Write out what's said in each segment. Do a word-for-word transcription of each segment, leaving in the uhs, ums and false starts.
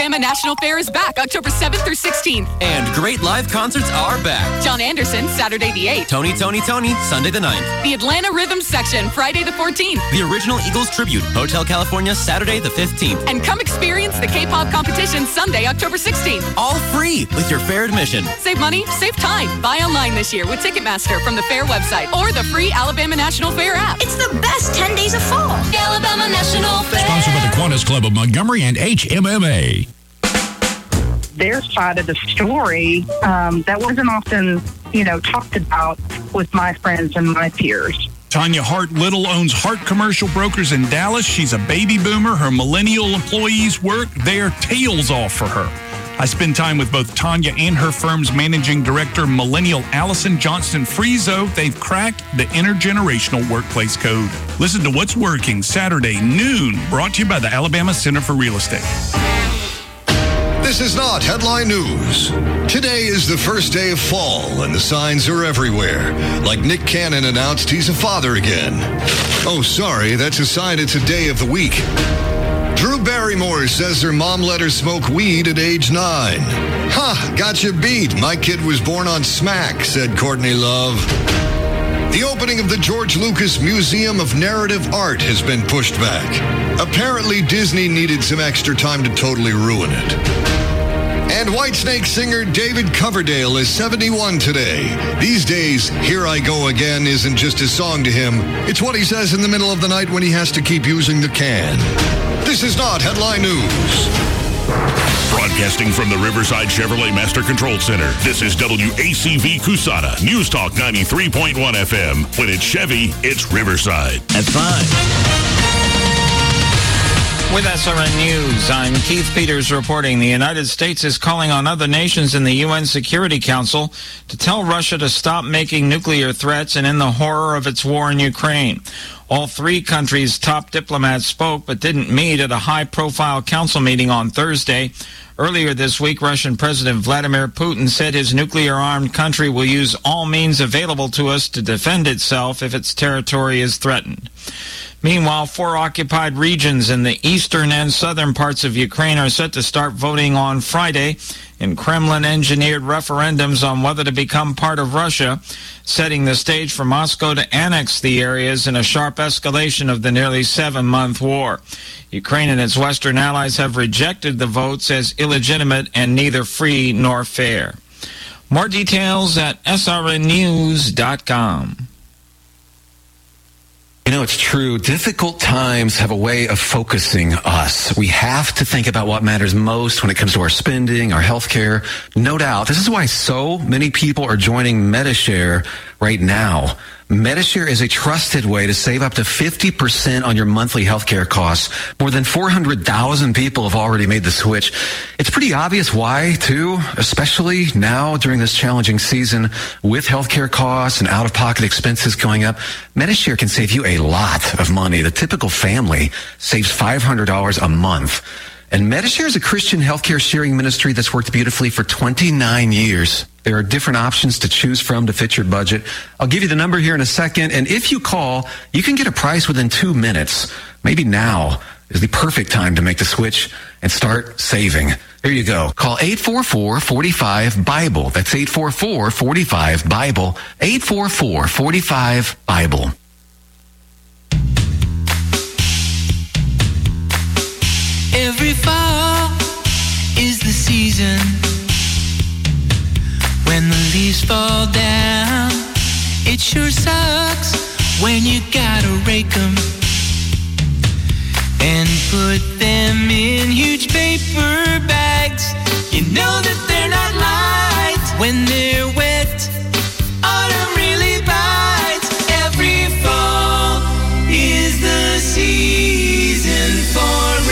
Alabama National Fair is back October seventh through sixteenth. And great live concerts are back. John Anderson, Saturday the eighth. Tony, Tony, Tony, Sunday the ninth. The Atlanta Rhythm Section, Friday the fourteenth. The Original Eagles Tribute, Hotel California, Saturday the fifteenth. And come experience the K-pop competition Sunday, October sixteenth. All free with your fair admission. Save money, save time. Buy online this year with Ticketmaster from the fair website or the free Alabama National Fair app. It's the best ten days of fall. The Alabama National Fair. Sponsored by the Kiwanis Club of Montgomery and H M M A. Their side of the story um, that wasn't often, you know, talked about with my friends and my peers. Tanya Hart Little owns Hart Commercial Brokers in Dallas. She's a baby boomer. Her millennial employees work their tails off for her. I spend time with both Tanya and her firm's managing director, millennial Allison Johnston Frieso. They've cracked the intergenerational workplace code. Listen to What's Working Saturday, noon, brought to you by the Alabama Center for Real Estate. This is not headline news. Today is the first day of fall, and the signs are everywhere. Like Nick Cannon announced he's a father again. Oh, sorry, that's a sign it's a day of the week. Drew Barrymore says her mom let her smoke weed at age nine. Ha, got you beat. My kid was born on smack, said Courtney Love. The opening of the George Lucas Museum of Narrative Art has been pushed back. Apparently, Disney needed some extra time to totally ruin it. And Whitesnake singer David Coverdale is seventy-one today. These days, Here I Go Again isn't just a song to him. It's what he says in the middle of the night when he has to keep using the can. This is not headline news. Broadcasting from the Riverside Chevrolet Master Control Center, this is W A C V Cusana, News Talk ninety-three point one F M. When it's Chevy, it's Riverside. At five. With S R N News, I'm Keith Peters reporting the United States is calling on other nations in the U N Security Council to tell Russia to stop making nuclear threats and end the horror of its war in Ukraine. All three countries' top diplomats spoke but didn't meet at a high-profile council meeting on Thursday. Earlier this week, Russian President Vladimir Putin said his nuclear-armed country will use all means available to us to defend itself if its territory is threatened. Meanwhile, four occupied regions in the eastern and southern parts of Ukraine are set to start voting on Friday in Kremlin-engineered referendums on whether to become part of Russia, setting the stage for Moscow to annex the areas in a sharp escalation of the nearly seven-month war. Ukraine and its Western allies have rejected the votes as illegitimate and neither free nor fair. More details at S R N news dot com. You know, it's true. Difficult times have a way of focusing us. We have to think about what matters most when it comes to our spending, our health care. No doubt. This is why so many people are joining Medi-Share right now. Medi-Share is a trusted way to save up to fifty percent on your monthly healthcare costs. More than four hundred thousand people have already made the switch. It's pretty obvious why, too, especially now during this challenging season with healthcare costs and out-of-pocket expenses going up. Medi-Share can save you a lot of money. The typical family saves five hundred dollars a month. And Medi-Share is a Christian healthcare sharing ministry that's worked beautifully for twenty-nine years. There are different options to choose from to fit your budget. I'll give you the number here in a second, and if you call, you can get a price within two minutes. Maybe now is the perfect time to make the switch and start saving. There you go. Call eight four four, four five, BIBLE. That's eight four four, four five, BIBLE. eight four four, four five, BIBLE. Every fall is the season when the leaves fall down. It sure sucks when you gotta rake them and put them in huge paper bags. You know that they're not light when they're wet. Autumn really bites. Every fall is the season for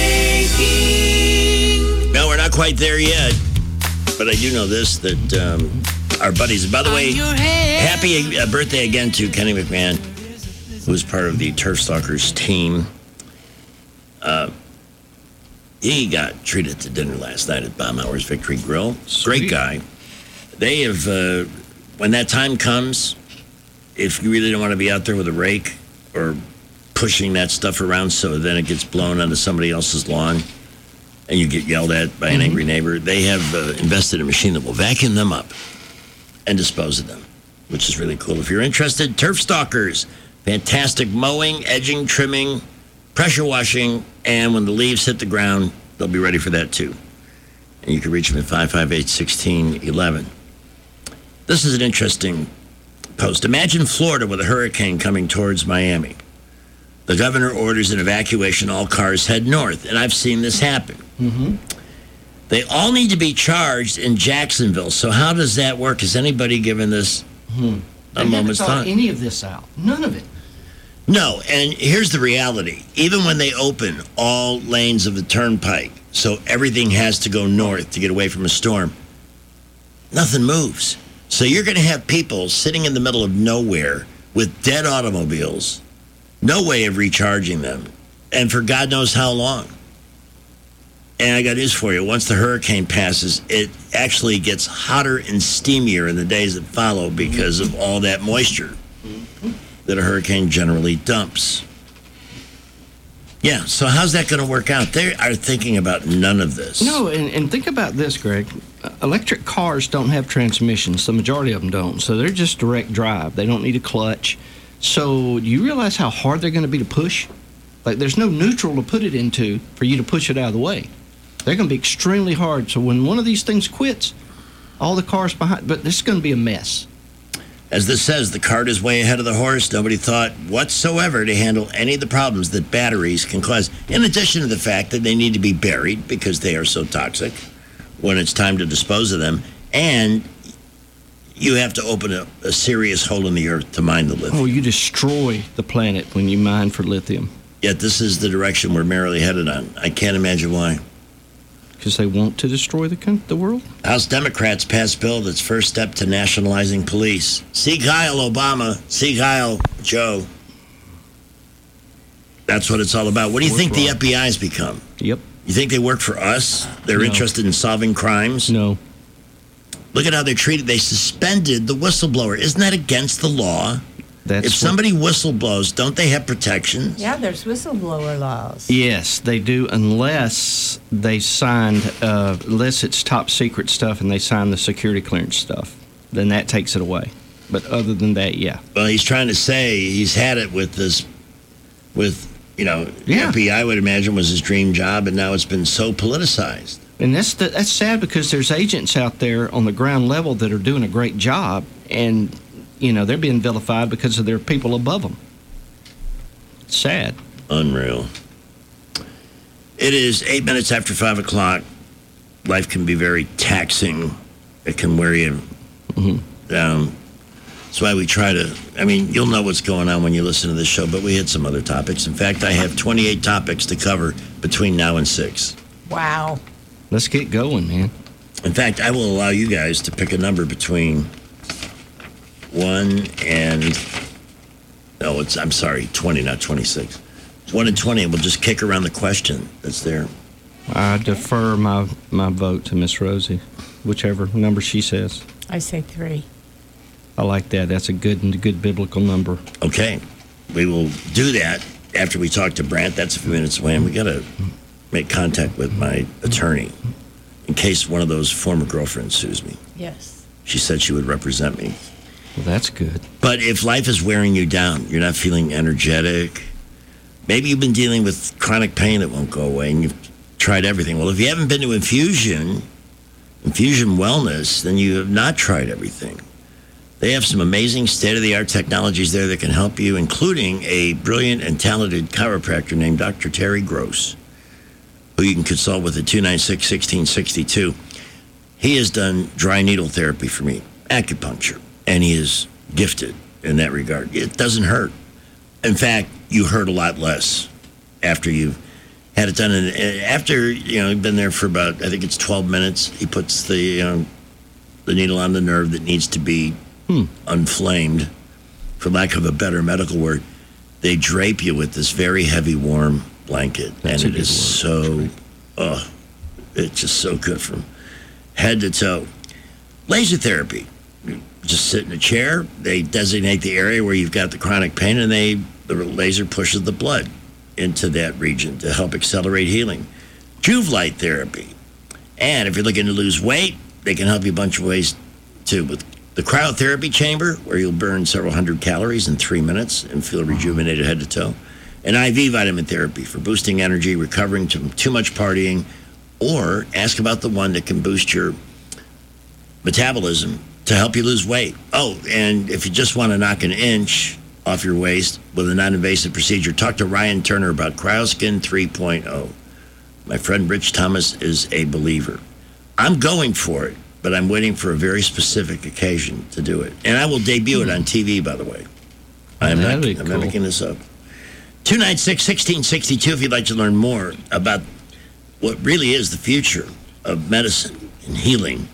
raking. No, we're not quite there yet. But I do know this, that um, our buddies, by the way, happy uh, birthday again to Kenny McMahon, who was part of the Turf Stalkers team. Uh, he got treated to dinner last night at Baumhauer's Victory Grill. Sweet. Great guy. They have, uh, when that time comes, if you really don't want to be out there with a rake or pushing that stuff around so then it gets blown onto somebody else's lawn, and you get yelled at by an mm-hmm. angry neighbor, they have uh, invested in a machine that will vacuum them up and dispose of them, which is really cool. If you're interested, Turf Stalkers, fantastic mowing, edging, trimming, pressure washing, and when the leaves hit the ground, they'll be ready for that too. And you can reach them at five five eight, one six one one. This is an interesting post. Imagine Florida with a hurricane coming towards Miami. The governor orders an evacuation. All cars head north. And I've seen this happen. Mm-hmm. They all need to be charged in Jacksonville. So how does that work? Has anybody given this hmm. a moment's thought thought? Any of this out? None of it. No, and here's the reality. Even when they open all lanes of the turnpike, so everything has to go north to get away from a storm, nothing moves. So you're going to have people sitting in the middle of nowhere with dead automobiles, no way of recharging them, and for God knows how long. And I got news for you. Once the hurricane passes, it actually gets hotter and steamier in the days that follow because of all that moisture that a hurricane generally dumps. Yeah, so how's that going to work out? They are thinking about none of this. No, and, and think about this, Greg. Electric cars don't have transmissions. The majority of them don't. So they're just direct drive. They don't need a clutch. So do you realize how hard they're going to be to push? Like, there's no neutral to put it into for you to push it out of the way. They're going to be extremely hard. So when one of these things quits, all the cars behind, but this is going to be a mess. As this says, the cart is way ahead of the horse. Nobody thought whatsoever to handle any of the problems that batteries can cause, in addition to the fact that they need to be buried because they are so toxic when it's time to dispose of them. And you have to open a, a serious hole in the earth to mine the lithium. Oh, you destroy the planet when you mine for lithium. Yet this is the direction we're merrily headed on. I can't imagine why. Because they want to destroy the the world? House Democrats passed bill that's first step to nationalizing police. Sieg Heil, Obama. Sieg Heil, Joe. That's what it's all about. What do you Work think wrong. the F B I's become? Yep. You think they work for us? They're No. interested in solving crimes? No. Look at how they're treated. They suspended the whistleblower. Isn't that against the law? That's if what- somebody whistleblows, don't they have protections? Yeah, there's whistleblower laws. Yes, they do, unless they signed, uh, unless it's top secret stuff and they sign the security clearance stuff. Then that takes it away. But other than that, yeah. Well, he's trying to say he's had it with this, with, you know, Yeah. F B I, I would imagine, was his dream job, and now it's been so politicized. And that's the, that's sad because there's agents out there on the ground level that are doing a great job, and you know they're being vilified because of their people above them. Sad. Unreal. It is eight minutes after five o'clock. Life can be very taxing. It can wear you mm-hmm. down. That's why we try to. I mean, you'll know what's going on when you listen to this show, but we hit some other topics. In fact, I have twenty-eight topics to cover between now and six. Wow. Let's get going, man. In fact, I will allow you guys to pick a number between one and, no, it's, I'm sorry, twenty, not twenty-six. It's one and twenty, and we'll just kick around the question that's there. I defer my, my vote to Miss Rosie, whichever number she says. I say three. I like that. That's a good and good biblical number. Okay. We will do that after we talk to Brant. That's a few minutes away, and we got to make contact with my attorney in case one of those former girlfriends sues me. Yes. She said she would represent me. Well, that's good. But if life is wearing you down, you're not feeling energetic, maybe you've been dealing with chronic pain that won't go away and you've tried everything. Well, if you haven't been to Infusion, Infusion Wellness, then you have not tried everything. They have some amazing state-of-the-art technologies there that can help you, including a brilliant and talented chiropractor named Doctor Terry Gross, who you can consult with at two nine six, one six six two. He has done dry needle therapy for me, acupuncture, and he is gifted in that regard. It doesn't hurt. In fact, you hurt a lot less after you've had it done. And after, you know, you've been there for about, I think it's twelve minutes, he puts the, you know, the needle on the nerve that needs to be hmm. unflamed, for lack of a better medical word. They drape you with this very heavy, warm blanket. That's and a it is good so, oh, it's just so good from head to toe. Laser therapy. You just sit in a chair. They designate the area where you've got the chronic pain, and they the laser pushes the blood into that region to help accelerate healing. Juve Light Therapy. And if you're looking to lose weight, they can help you a bunch of ways too. With the cryotherapy chamber, where you'll burn several hundred calories in three minutes and feel rejuvenated head to toe. And I V vitamin therapy for boosting energy, recovering from too much partying, or ask about the one that can boost your metabolism to help you lose weight. Oh, and if you just want to knock an inch off your waist with a non-invasive procedure, talk to Ryan Turner about CryoSkin three point oh. My friend Rich Thomas is a believer. I'm going for it, but I'm waiting for a very specific occasion to do it. And I will debut it on T V, by the way. I'm not, I'm cool. not making this up. two nine six, one six six two if you'd like to learn more about what really is the future of medicine and healing.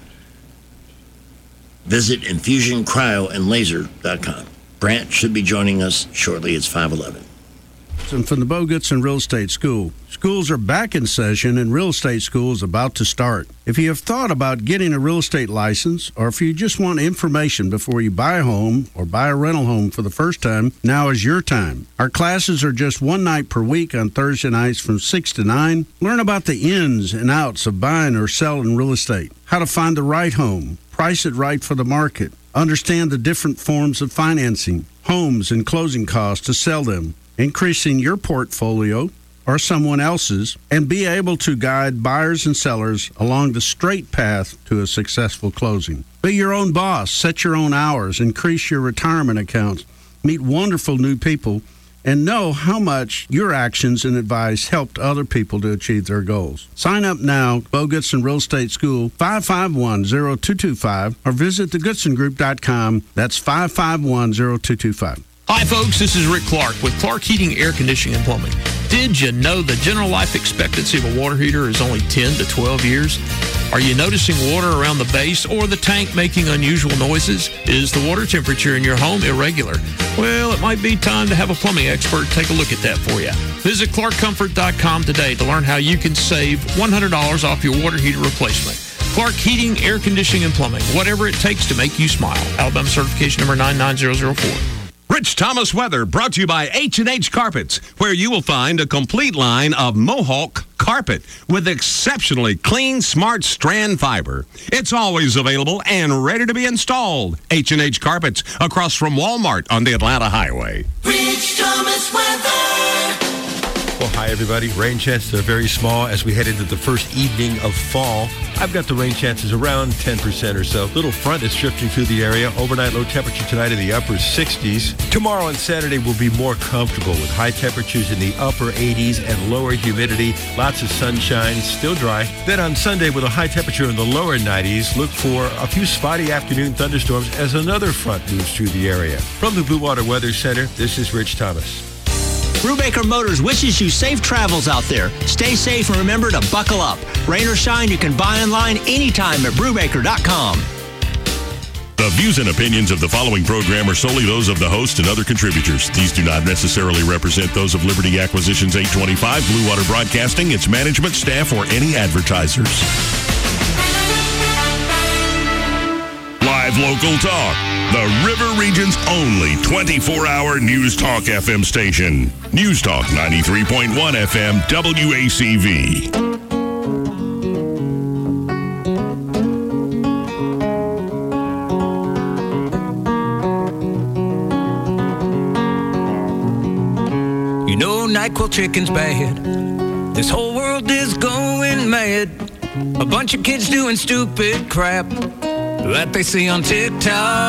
Visit infusion cryo and laser dot com. Brant should be joining us shortly. It's five eleven. And from the Bo Goodson Real Estate School. Schools are back in session and real estate school is about to start. If you have thought about getting a real estate license, or if you just want information before you buy a home or buy a rental home for the first time, now is your time. Our classes are just one night per week on Thursday nights from six to nine. Learn about the ins and outs of buying or selling real estate, how to find the right home, price it right for the market, understand the different forms of financing, homes and closing costs to sell them, increasing your portfolio or someone else's, and be able to guide buyers and sellers along the straight path to a successful closing. Be your own boss, set your own hours, increase your retirement accounts, meet wonderful new people, and know how much your actions and advice helped other people to achieve their goals. Sign up now, Bo Goodson Real Estate School, five five one, zero two two five, or visit the goodson group dot com. That's five five one, zero two two five. Hi, folks. This is Rick Clark with Clark Heating, Air Conditioning, and Plumbing. Did you know the general life expectancy of a water heater is only ten to twelve years? Are you noticing water around the base or the tank making unusual noises? Is the water temperature in your home irregular? Well, it might be time to have a plumbing expert take a look at that for you. Visit clark comfort dot com today to learn how you can save one hundred dollars off your water heater replacement. Clark Heating, Air Conditioning, and Plumbing. Whatever it takes to make you smile. Alabama certification number nine nine zero zero four. Rich Thomas weather brought to you by H and H Carpets, where you will find a complete line of Mohawk carpet with exceptionally clean, smart strand fiber. It's always available and ready to be installed. H and H Carpets, across from Walmart on the Atlanta Highway. Rich Thomas weather. Well, hi, everybody. Rain chances are very small as we head into the first evening of fall. I've got the rain chances around ten percent or so. Little front is drifting through the area. Overnight low temperature tonight in the upper sixties. Tomorrow and Saturday will be more comfortable with high temperatures in the upper eighties and lower humidity. Lots of sunshine, still dry. Then on Sunday with a high temperature in the lower nineties, look for a few spotty afternoon thunderstorms as another front moves through the area. From the Blue Water Weather Center, this is Rich Thomas. Brubaker Motors wishes you safe travels out there. Stay safe and remember to buckle up. Rain or shine, you can buy online anytime at brubaker dot com. The views and opinions of the following program are solely those of the host and other contributors. These do not necessarily represent those of Liberty Acquisitions eight twenty-five, Blue Water Broadcasting, its management, staff, or any advertisers. Live local talk. The River Region's only twenty-four hour News Talk F M station. News Talk ninety-three point one F M W A C V. You know NyQuil chicken's bad. This whole world is going mad. A bunch of kids doing stupid crap that they see on TikTok.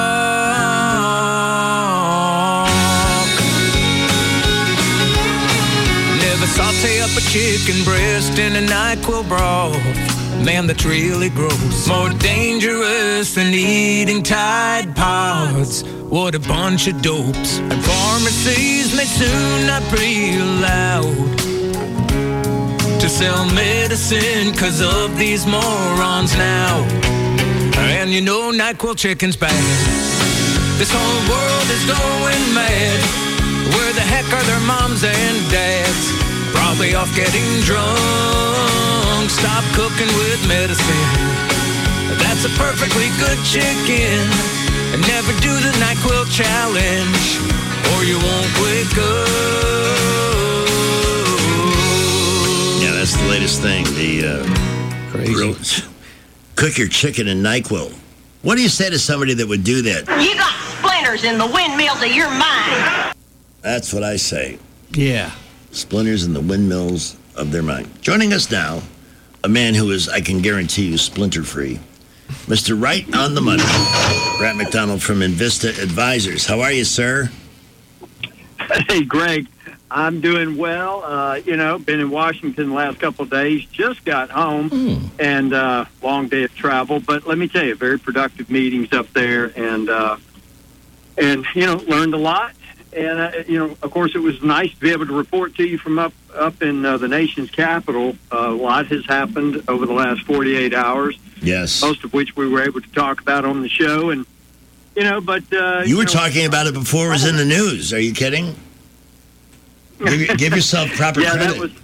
Never saute up a chicken breast in a NyQuil broth. Man, that's really gross. More dangerous than eating Tide Pods. What a bunch of dopes. And pharmacies may soon not be allowed to sell medicine because of these morons now. And you know NyQuil chicken's bad. This whole world is going mad. Where the heck are their moms and dads? Probably off getting drunk. Stop cooking with medicine. That's a perfectly good chicken. And never do the NyQuil challenge, or you won't wake up. Yeah, that's That's the latest thing. The uh, Crazy. Real, cook your chicken in NyQuil. What do you say to somebody that would do that? You got splinters in the windmills of your mind. That's what I say. Yeah. Splinters in the windmills of their mind. Joining us now, a man who is, I can guarantee you, splinter-free. Mister Right on the Money, Brad McDonald from Invista Advisors. How are you, sir? Hey, Greg. I'm doing well. Uh, you know, been in Washington the last couple of days. Just got home, mm. and uh, long day of travel. But let me tell you, very productive meetings up there, and uh, and you know, learned a lot. And uh, you know, of course, it was nice to be able to report to you from up up in uh, the nation's capital. Uh, a lot has happened over the last forty-eight hours. Yes, most of which we were able to talk about on the show, and you know, but uh, you were you know, talking about it before it was in the news. Are you kidding? give, give yourself proper yeah, credit. That was,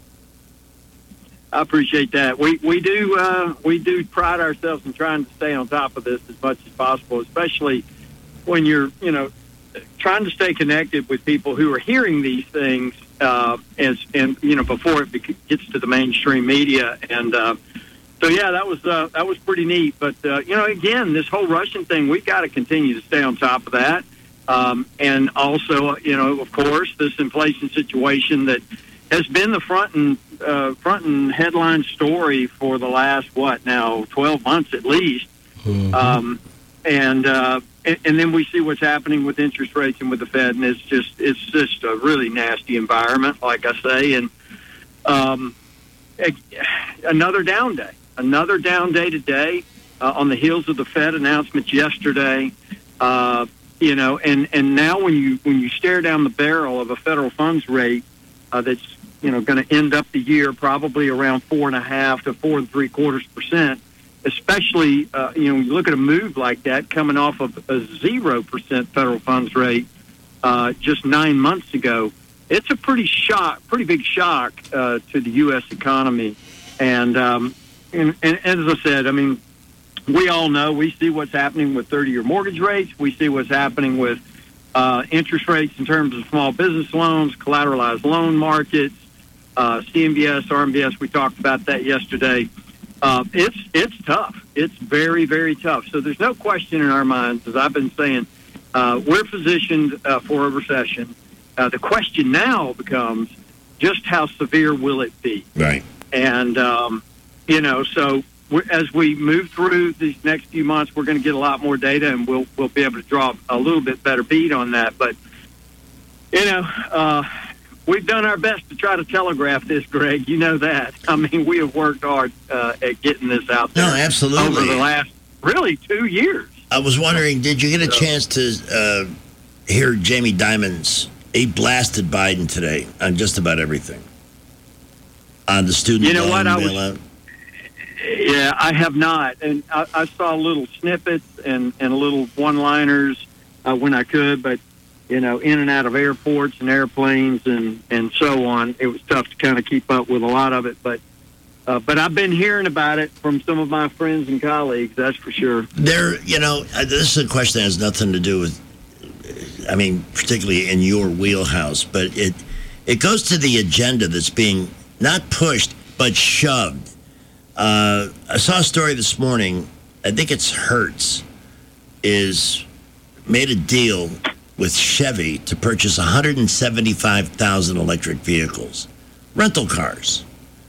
I appreciate that. We we do uh, we do pride ourselves in trying to stay on top of this as much as possible, especially when you're you know trying to stay connected with people who are hearing these things uh, as and you know before it gets to the mainstream media. And uh, so yeah, that was uh, that was pretty neat. But uh, you know, again, this whole Russian thing, we've got to continue to stay on top of that. Um, and also, you know, of course, this inflation situation that has been the front and uh, front and headline story for the last what now twelve months at least. Mm-hmm. Um, and, uh, and and then we see what's happening with interest rates and with the Fed, and it's just it's just a really nasty environment, like I say. And um, another down day, another down day today uh, on the heels of the Fed announcements yesterday. Uh, You know, and, and now when you when you stare down the barrel of a federal funds rate uh, that's you know going to end up the year probably around four and a half to four and three quarters percent, especially uh, you know you look at a move like that coming off of a zero percent federal funds rate uh, just nine months ago, it's a pretty shock, pretty big shock uh, to the U S economy, and, um, and and as I said, I mean. We all know, we see what's happening with thirty-year mortgage rates. We see what's happening with uh, interest rates in terms of small business loans, collateralized loan markets, uh, C M B S, R M B S. We talked about that yesterday. Uh, it's it's tough. It's very, very tough. So there's no question in our minds, as I've been saying, uh, we're positioned uh, for a recession. Uh, the question now becomes just how severe will it be? Right. And, um, you know, so... as we move through these next few months, we're going to get a lot more data, and we'll we'll be able to draw a little bit better beat on that. But you know, uh, we've done our best to try to telegraph this, Greg. You know that. I mean, we have worked hard uh, at getting this out there. No, absolutely. Over the last really two years. I was wondering, did you get a chance to uh, hear Jamie Dimon's? He blasted Biden today on just about everything on the student you know loan what? I bailout. was, Yeah, I have not, and I, I saw little snippets and, and little one-liners uh, when I could, but, you know, in and out of airports and airplanes and, and so on, it was tough to kind of keep up with a lot of it, but uh, but I've been hearing about it from some of my friends and colleagues, that's for sure. There, you know, this is a question that has nothing to do with, I mean, particularly in your wheelhouse, but it it goes to the agenda that's being not pushed, but shoved. Uh, I saw a story this morning. I think it's Hertz is made a deal with Chevy to purchase one hundred seventy-five thousand electric vehicles, rental cars.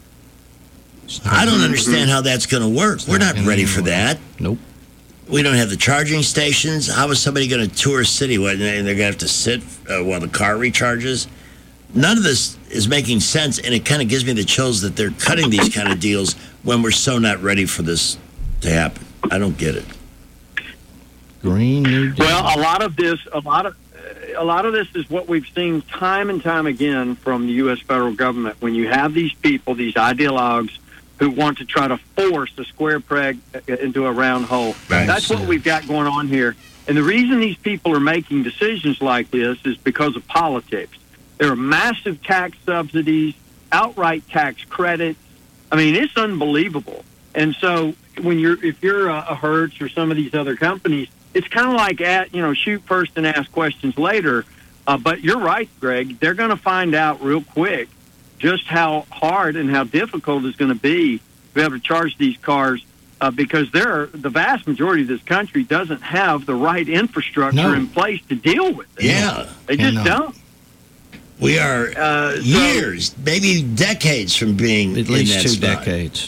I don't understand how that's going to work. We're not ready for that. Nope. We don't have the charging stations. How is somebody going to tour a city and they're going to have to sit uh, while the car recharges? None of this is making sense, and it kind of gives me the chills that they're cutting these kind of deals when we're so not ready for this to happen. I don't get it. Green New Deal. Well, a lot of this, a lot of, a lot of this is what we've seen time and time again from the U S federal government. When you have these people, these ideologues, who want to try to force a square peg into a round hole, right. That's what we've got going on here. And the reason these people are making decisions like this is because of politics. There are massive tax subsidies, outright tax credits. I mean, it's unbelievable. And so when you're, if you're a, a Hertz or some of these other companies, it's kind of like, at, you know, shoot first and ask questions later. Uh, but you're right, Greg. They're going to find out real quick just how hard and how difficult it's going to be to be able to charge these cars uh, because there, the vast majority of this country doesn't have the right infrastructure No. in place to deal with it. Yeah. They just Yeah, no. don't. We are Uh, so- years, maybe decades from being At least in that two spot. decades.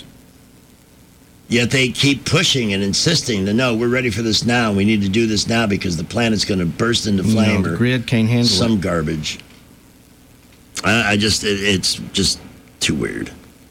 Yet they keep pushing and insisting that, no, we're ready for this now. We need to do this now because the planet's going to burst into flame No, the or grid can't handle some it. garbage. I, I just, it, it's just too weird.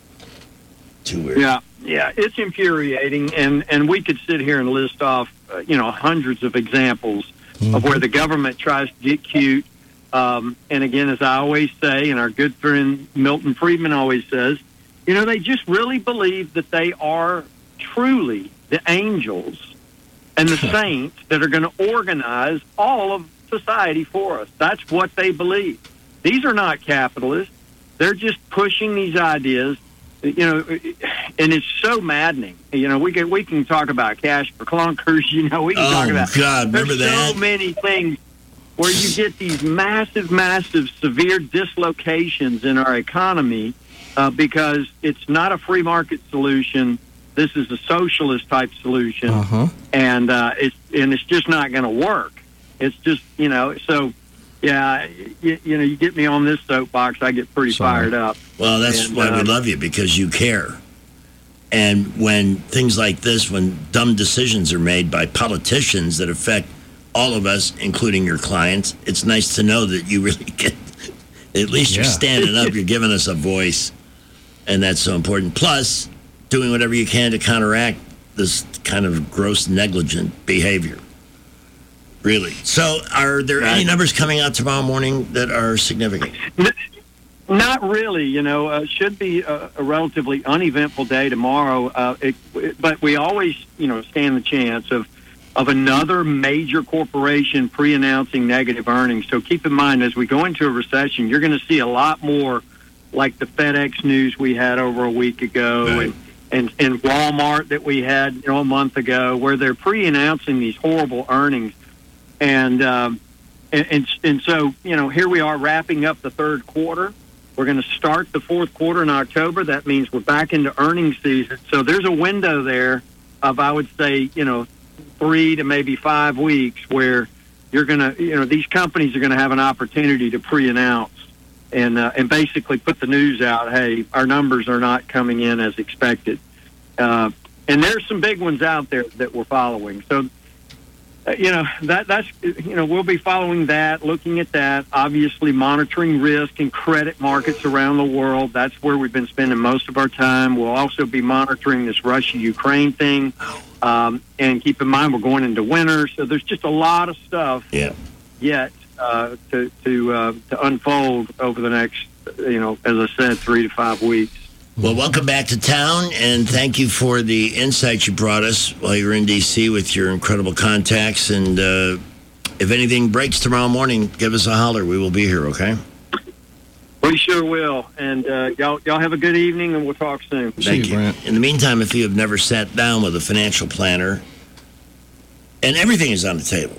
Too weird. Yeah, yeah, it's infuriating, and, and we could sit here and list off, uh, you know, hundreds of examples Mm-hmm. of where the government tries to get cute. Um, and again, as I always say, and our good friend Milton Friedman always says, you know, they just really believe that they are truly the angels and the saints that are going to organize all of society for us. That's what they believe. These are not capitalists. They're just pushing these ideas, you know, and it's so maddening. You know, we can we can talk about cash for clunkers. You know, we can Oh, talk about God, remember there's that? so many things where you get these massive, massive, severe dislocations in our economy uh, because it's not a free market solution. This is a socialist type solution, Uh-huh. and uh, it's and it's just not going to work. It's just, you know, so yeah, you, you know, you get me on this soapbox, I get pretty Sorry. fired up. Well, that's And, why we um, love you, because you care. And when things like this, when dumb decisions are made by politicians that affect all of us, including your clients, it's nice to know that you really get, at least you're Yeah. standing up, you're giving us a voice, and that's so important. Plus, doing whatever you can to counteract this kind of gross, negligent behavior. Really. So, are there any numbers coming out tomorrow morning that are significant? Not really, you know. Uh, should be a, a relatively uneventful day tomorrow, uh, it, it, but we always, you know, stand the chance of of another major corporation pre-announcing negative earnings. So keep in mind, as we go into a recession, you're going to see a lot more like the FedEx news we had over a week ago, Right. and, and and Walmart that we had, you know, a month ago, where they're pre-announcing these horrible earnings, and um, and, and and so you know, here we are wrapping up the third quarter. We're going to start the fourth quarter in October. That means we're back into earnings season. So there's a window there of, I would say, you know, three to maybe five weeks where you're going to, you know, these companies are going to have an opportunity to pre-announce and uh, and basically put the news out. Hey, our numbers are not coming in as expected. Uh, and there's some big ones out there that we're following. So, uh, you know, that that's, you know, we'll be following that, looking at that, obviously monitoring risk and credit markets around the world. That's where we've been spending most of our time. We'll also be monitoring this Russia-Ukraine thing. Um, and keep in mind, we're going into winter, so there's just a lot of stuff Yeah. yet uh, to to uh, to unfold over the next, you know, as I said, three to five weeks. Well, welcome back to town, and thank you for the insights you brought us while you were in D C with your incredible contacts. And uh, if anything breaks tomorrow morning, give us a holler. We will be here, okay? We sure will. And uh, y'all, y'all have a good evening, and we'll talk soon. Thank you. In the meantime, if you have never sat down with a financial planner, and everything is on the table,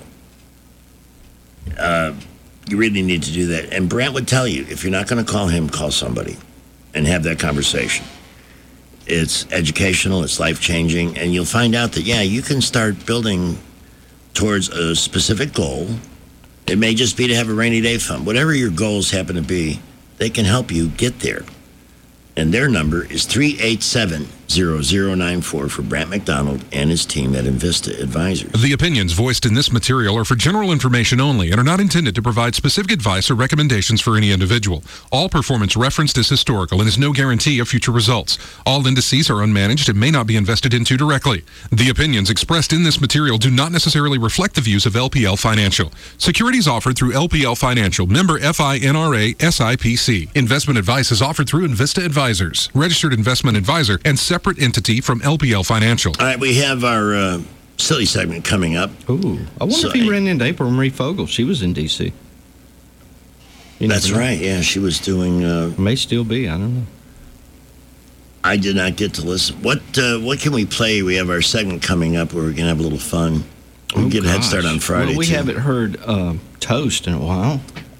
uh, you really need to do that. And Brant would tell you, if you're not going to call him, call somebody and have that conversation. It's educational, it's life-changing, and you'll find out that, yeah, you can start building towards a specific goal. It may just be to have a rainy day fund. Whatever your goals happen to be, they can help you get there. And their number is three eight seven, zero zero nine four for Brant McDonald and his team at Invista Advisors. The opinions voiced in this material are for general information only and are not intended to provide specific advice or recommendations for any individual. All performance referenced is historical and is no guarantee of future results. All indices are unmanaged and may not be invested into directly. The opinions expressed in this material do not necessarily reflect the views of L P L Financial. Securities offered through L P L Financial, member FINRA S I P C. Investment advice is offered through Invista Advisors, registered investment advisor and separate entity from L P L Financial. All right, we have our uh, silly segment coming up. Ooh, I wonder So- if he ran into April Marie Fogel. She was in D C. You That's never know. right, yeah, she was doing... Uh, May still be, I don't know. I did not get to listen. What uh, what can we play? We have our segment coming up where we can have a little fun. We'll Oh, get a head gosh. start on Friday, Well, we too. haven't heard uh, Toast in a while.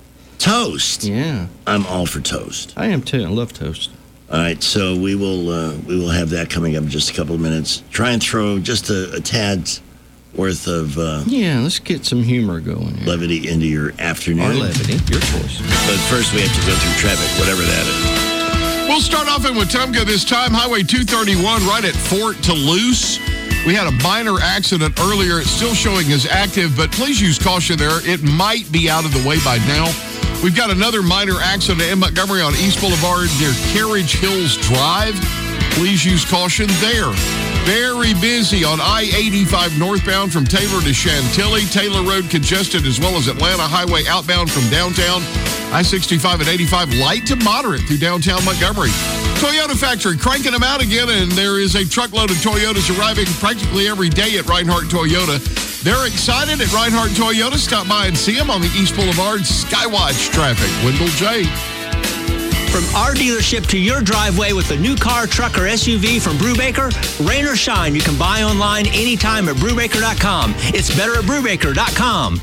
Toast. Yeah. I'm all for toast. I am too. I love toast. All right, so we will uh, we will have that coming up in just a couple of minutes. Try and throw just a, a tad's worth of uh, yeah. Let's get some humor going. Here. Levity into your afternoon. Or levity, your choice. But first, we have to go through traffic, whatever that is. We'll start off in Wetumpka this time. Highway two thirty-one, right at Fort Toulouse. We had a minor accident earlier. It's still showing as active, but please use caution there. It might be out of the way by now. We've got another minor accident in Montgomery on East Boulevard near Carriage Hills Drive. Please use caution there. Very busy on I eighty-five northbound from Taylor to Chantilly. Taylor Road congested, as well as Atlanta Highway outbound from downtown. I sixty-five and eighty-five light to moderate through downtown Montgomery. Toyota factory cranking them out again, and there is a truckload of Toyotas arriving practically every day at Reinhardt Toyota. They're excited at Reinhardt Toyota. Stop by and see them on the East Boulevard Skywatch traffic. Wendell J. From our dealership to your driveway with a new car, truck, or S U V from Brubaker, rain or shine, you can buy online anytime at Brubaker dot com. It's better at Brubaker dot com.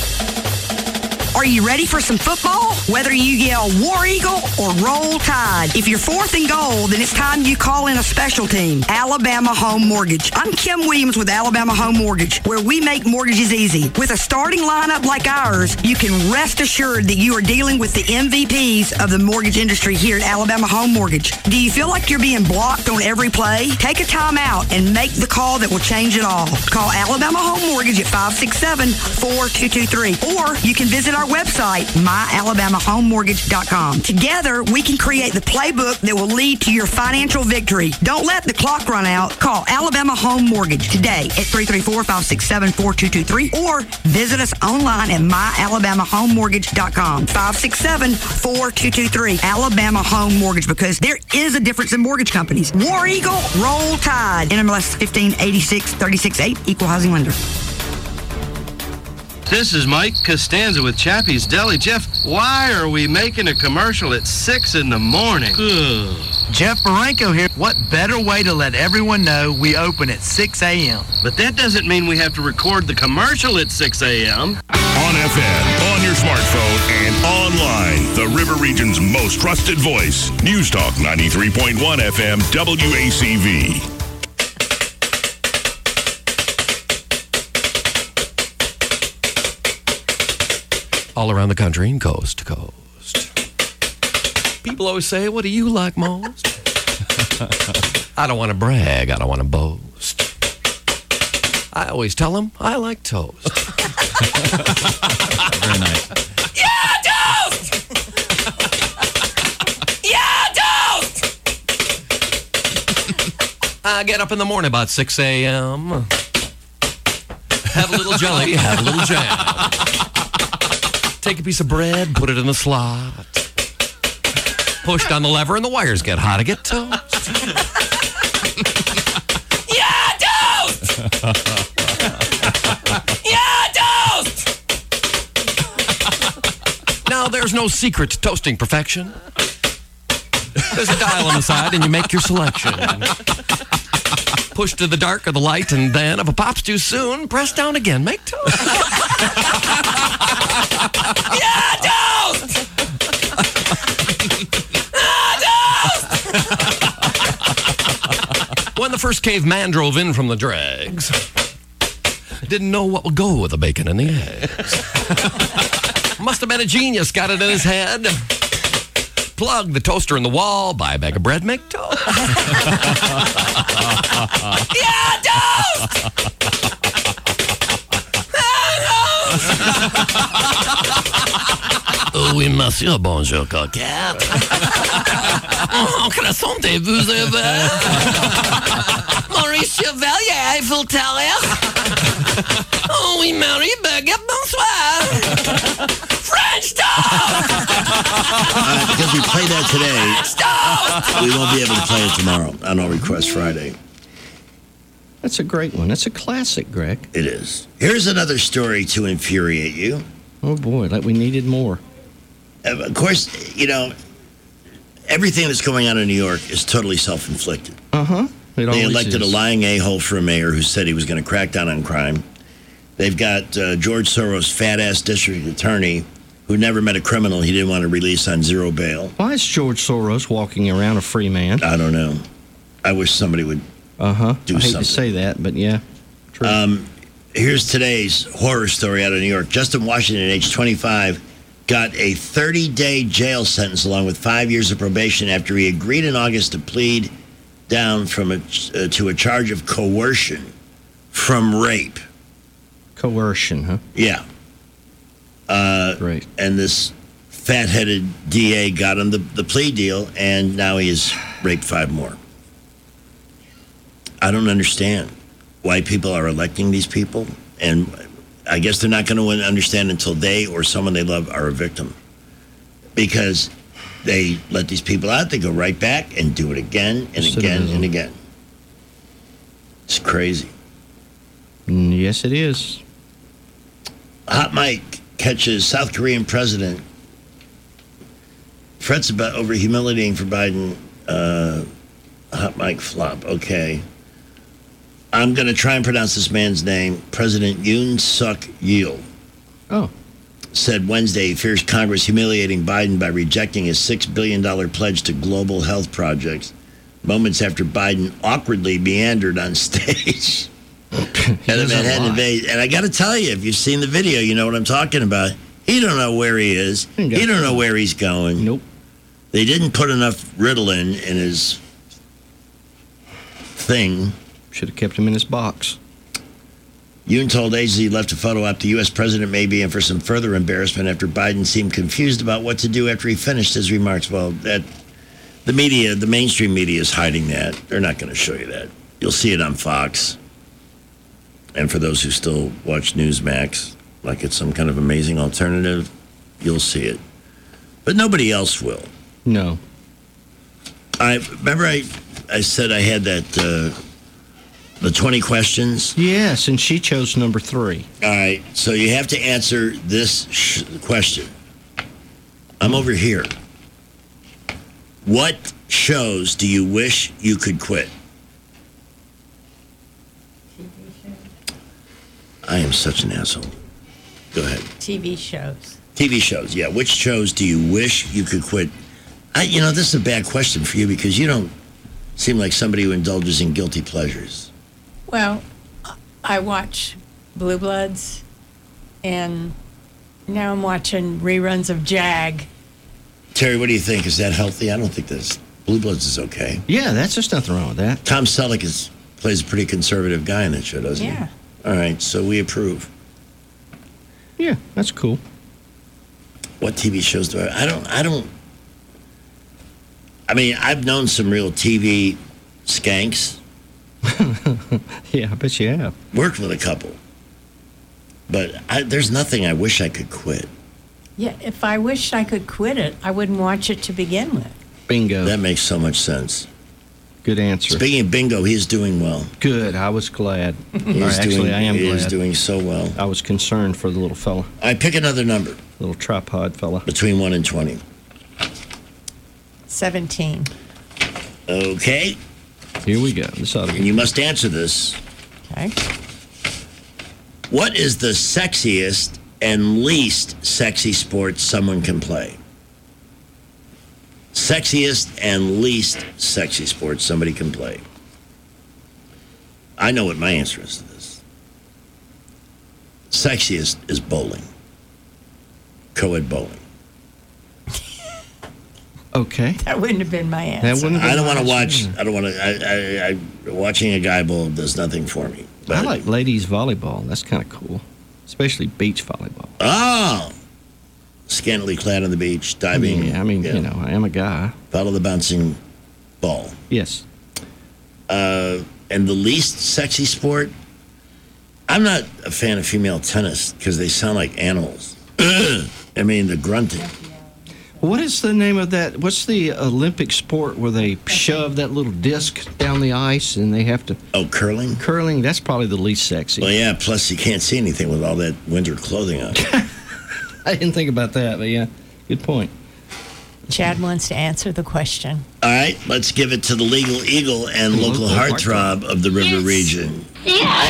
Are you ready for some football? Whether you yell War Eagle or Roll Tide, if you're fourth and goal, then it's time you call in a special team, Alabama Home Mortgage. I'm Kim Williams with Alabama Home Mortgage, where we make mortgages easy. With a starting lineup like ours, you can rest assured that you are dealing with the M V Ps of the mortgage industry here at Alabama Home Mortgage. Do you feel like you're being blocked on every play? Take a time out and make the call that will change it all. Call Alabama Home Mortgage at five six seven, four two two three, or you can visit our website, my alabama home mortgage dot com. Together, we can create the playbook that will lead to your financial victory. Don't let the clock run out. Call Alabama Home Mortgage today at three three four, five six seven, four two two three or visit us online at my alabama home mortgage dot com. five six seven, four two two three. Alabama Home Mortgage, because there is a difference in mortgage companies. War Eagle, Roll Tide. N M L S fifteen eighty-six, thirty-six eight, Equal Housing Lender. This is Mike Costanza with Chappie's Deli. Jeff, why are we making a commercial at six in the morning? Jeff Baranko here. What better way to let everyone know we open at six a.m.? But that doesn't mean we have to record the commercial at six a.m. On F M, on your smartphone, and online. The River Region's most trusted voice. News Talk ninety-three point one F M W A C V. All around the country and coast to coast. People always say, what do you like most? I don't want to brag. I don't want to boast. I always tell them I like toast. Very nice. Yeah, toast! Yeah, toast! I get up in the morning about six a.m. Have a little jelly, have a little jam. Take a piece of bread, put it in the slot. Push down the lever and the wires get hot. I get toast. Yeah, toast! Yeah, toast! Now, there's no secret to toasting perfection. There's a dial on the side and you make your selection. Push to the dark or the light, and then if a pop's too soon, press down again. Make toast. Yeah, toast! Ah, toast! When the first caveman drove in from the dregs, didn't know what would go with the bacon and the eggs. Must have been a genius, got it in his head. Plug the toaster in the wall, buy a bag of bread, make toast. Yeah, toast! Oui, monsieur, bonjour, coquette. Oh, que sentez-vous, Ever? Maurice Chevalier, Eiffel Tower. Oh, oui, Marie, baguette, bonsoir. French toast! Uh, because we played that today, we won't be able to play it tomorrow on All Request Friday. That's a great one. That's a classic, Greg. It is. Here's another story to infuriate you. Oh, boy, like we needed more. Uh, of course, you know, everything that's going on in New York is totally self-inflicted. Uh-huh. It They always elected is. a lying a-hole for a mayor who said he was going to crack down on crime. They've got uh, George Soros' fat-ass district attorney who never met a criminal he didn't want to release on zero bail. Why is George Soros walking around a free man? I don't know. I wish somebody would uh-huh. do I hate something. to say that, but yeah. True. Um, here's today's horror story out of New York. Justin Washington, age twenty-five, got a thirty-day jail sentence along with five years of probation after he agreed in August to plead down from a, uh, to a charge of coercion from rape. Coercion, huh? Yeah. Uh, Right. And this fat-headed D A got him the, the plea deal, and now he has raped five more. I don't understand why people are electing these people, and I guess they're not going to understand until they or someone they love are a victim. Because they let these people out, they go right back and do it again and again and again. It's crazy. Mm, yes, it is. Hot Mike catches South Korean president frets about over humiliating for Biden. Uh, Hot Mike flop. Okay. I'm going to try and pronounce this man's name. President Yoon Suk Yeol. Oh. Said Wednesday he fears Congress humiliating Biden by rejecting his six billion dollars pledge to global health projects moments after Biden awkwardly meandered on stage at the Manhattan Bay. And I got to tell you, if you've seen the video, you know what I'm talking about. He don't know where he is. He don't know where he's going. Nope. They didn't put enough Ritalin in his thing. Should have kept him in his box. Yoon told aides he left a photo op. The U S president may be in for some further embarrassment after Biden seemed confused about what to do after he finished his remarks. Well, that the media, the mainstream media is hiding that. They're not going to show you that. You'll see it on Fox. And for those who still watch Newsmax, like it's some kind of amazing alternative, you'll see it. But nobody else will. No. I remember I, I said I had that... Uh, The twenty questions? Yes, and she chose number three. All right, so you have to answer this sh- question. I'm over here. What shows do you wish you could quit? I am such an asshole. Go ahead. T V shows. T V shows, yeah. Which shows do you wish you could quit? I, you know, this is a bad question for you because you don't seem like somebody who indulges in guilty pleasures. Well, I watch Blue Bloods, and now I'm watching reruns of Jag. Terry, what do you think? Is that healthy? I don't think this. Blue Bloods is okay. Yeah, that's just nothing wrong with that. Tom Selleck is plays a pretty conservative guy in that show, doesn't Yeah. he? All right, so we approve. Yeah, that's cool. What T V shows do I? I don't. I don't. I mean, I've known some real T V skanks. Yeah, I bet you have. Worked with a couple. But I, there's nothing I wish I could quit. Yeah, if I wished I could quit it, I wouldn't watch it to begin with. Bingo. That makes so much sense. Good answer. Speaking of bingo, he's doing well. Good. I was glad. He's Or actually, doing, I am he glad. is doing so well. I was concerned for the little fella. I pick another number. Little tripod fella. Between one and twenty. seventeen. Okay. Here we go. This ought to And you must answer this. Okay. What is the sexiest and least sexy sport someone can play? Sexiest and least sexy sport somebody can play. I know what my answer is to this. Sexiest is bowling. Co-ed bowling. Okay. That wouldn't have been my answer. That wouldn't have I been don't want to my watch. answer. I don't want to. I, I, I, watching a guy bowl does nothing for me. But, I like ladies volleyball. That's kind of cool. Especially beach volleyball. Oh, scantily clad on the beach, I diving. mean, I mean yeah. you know, I am a guy. Follow the bouncing ball. Yes. Uh, and the least sexy sport. I'm not a fan of female tennis because they sound like animals. I mean, the grunting. What is the name of that? What's the Olympic sport where they shove that little disc down the ice and they have to... Oh, curling? Curling, that's probably the least sexy. Well, yeah, plus you can't see anything with all that winter clothing on. I didn't think about that, but yeah, good point. Chad wants to answer the question. All right, let's give it to the legal eagle and local, Local heartthrob of the river Yes. region.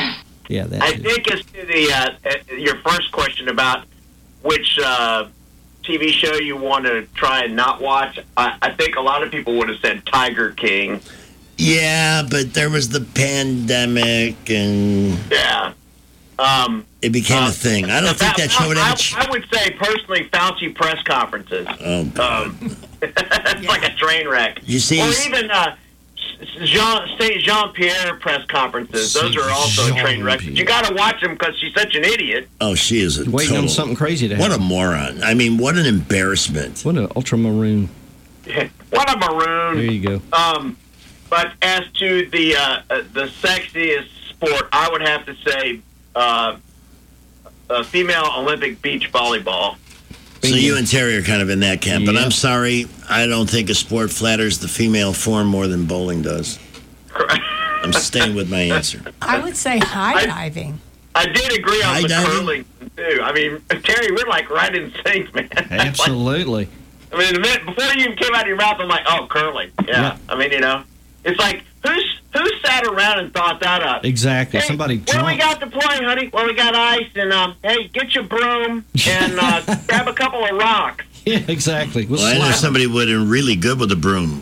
Yeah, that's I it. think as to the uh, uh, your first question about which uh, T V show you want to try and not watch? I, I think a lot of people would have said Tiger King. Yeah, but there was the pandemic, and Yeah. Um, it became uh, a thing. I don't think that show would I, ever. ch- I would say, personally, Fauci press conferences. Oh, God. Um, it's like a train wreck. You see- Or even uh, Jean, Saint Jean Pierre press conferences. Those are also a train wreck. You got to watch them because she's such an idiot. Oh, she is a Waiting on total- something crazy to What a happen. moron! I mean, what an embarrassment. What an ultramaroon. What a maroon. There you go. Um, but as to the uh, uh, the sexiest sport, I would have to say uh, uh, female Olympic beach volleyball. So you and Terry are kind of in that camp, but I'm sorry, I don't think a sport flatters the female form more than bowling does. I'm staying with my answer. I would say high diving. I did agree on High the diving? curling too. I mean, Terry, we're like right in sync, man. Absolutely. I mean, the minute, before you even came out of your mouth, I'm like, oh, curling. Yeah. Yeah. I mean, you know, it's like who's who sat around and thought that up? Exactly. Hey, Somebody what do we drunk. got to play, honey? Well, we got ice, and um, hey, get your broom and uh, grab a couple of rocks. Yeah, exactly. We'll Well, I know slap. somebody would have really good with a broom.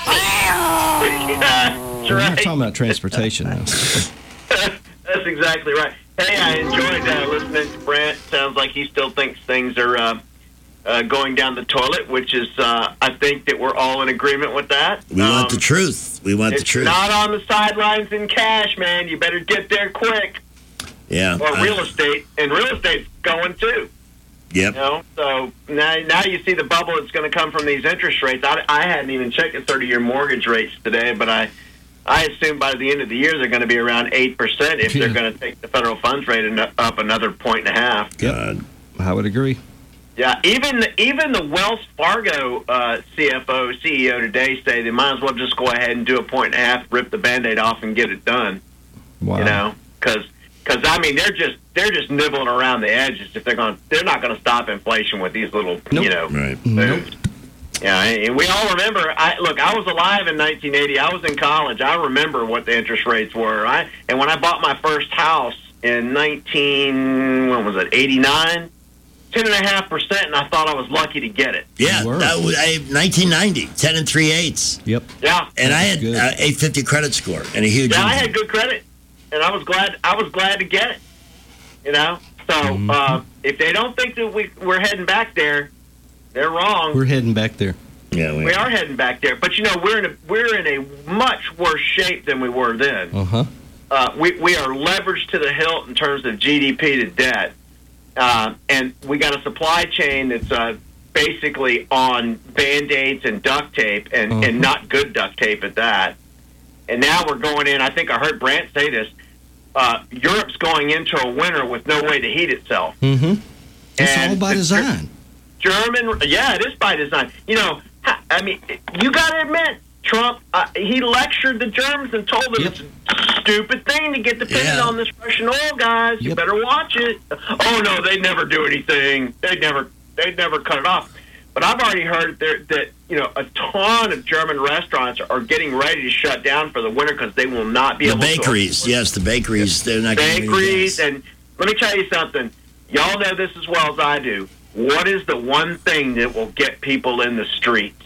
That's We're right. not talking about transportation now. That's exactly right. Hey, I enjoyed uh, listening to Brent. Sounds like he still thinks things are uh, uh, going down the toilet, which is, uh, I think that we're all in agreement with that. We want the Um, truth. We want the It's truth. not on the sidelines in cash, man. You better get there quick. Yeah. Or I- real estate, and real estate's going too. Yep. You know, so now, now you see the bubble that's going to come from these interest rates. I, I hadn't even checked the thirty-year mortgage rates today, but I, I assume by the end of the year they're going to be around eight percent if they're going to take the federal funds rate an- up another point and a half. God. I would agree. Yeah, even the, even the Wells Fargo uh, C F O, C E O today say they might as well just go ahead and do a point and a half, rip the Band-Aid off, and get it done. Wow. You know, because I mean they're just they're just nibbling around the edges. If they're going, they're not going to stop inflation with these little you know Right. moves. Yeah, and we all remember. I look, I was alive in nineteen eighty. I was in college. I remember what the interest rates were. I and when I bought my first house in nineteen, when was it, eighty-nine? Ten and a half percent, and I thought I was lucky to get it. Yeah, that was I, nineteen ninety, ten and three eighths. Yep. Yeah, And I had Good. uh, eight fifty credit score and a huge. yeah, I income. had good credit, and I was glad. I was glad to get it. You know, so uh, if they don't think that we we're heading back there, they're wrong. We're heading back there. Yeah, We are heading back there, but you know we're in a we're in a much worse shape than we were then. Uh huh. Uh, we we are leveraged to the hilt in terms of G D P to debt, uh, and we got a supply chain that's uh, basically on Band-Aids and duct tape, and, Uh-huh. and not good duct tape at that. And now we're going in. I think I heard Brant say this. Uh, Europe's going into a winter with no way to heat itself. Mm-hmm. It's And all by the- design. German, yeah, it is by design. You know, I mean, you got to admit, Trump, uh, he lectured the Germans and told them it's a stupid thing to get dependent Yeah. on this Russian oil, guys. You Yep. better watch it. Oh no, they'd never do anything. They'd never, they'd never cut it off. But I've already heard there, that you know a ton of German restaurants are getting ready to shut down for the winter because they will not be The able bakeries, to. yes, the bakeries. They're not gonna do Bakeries, this. and let me tell you something. Y'all know this as well as I do. What is the one thing that will get people in the streets?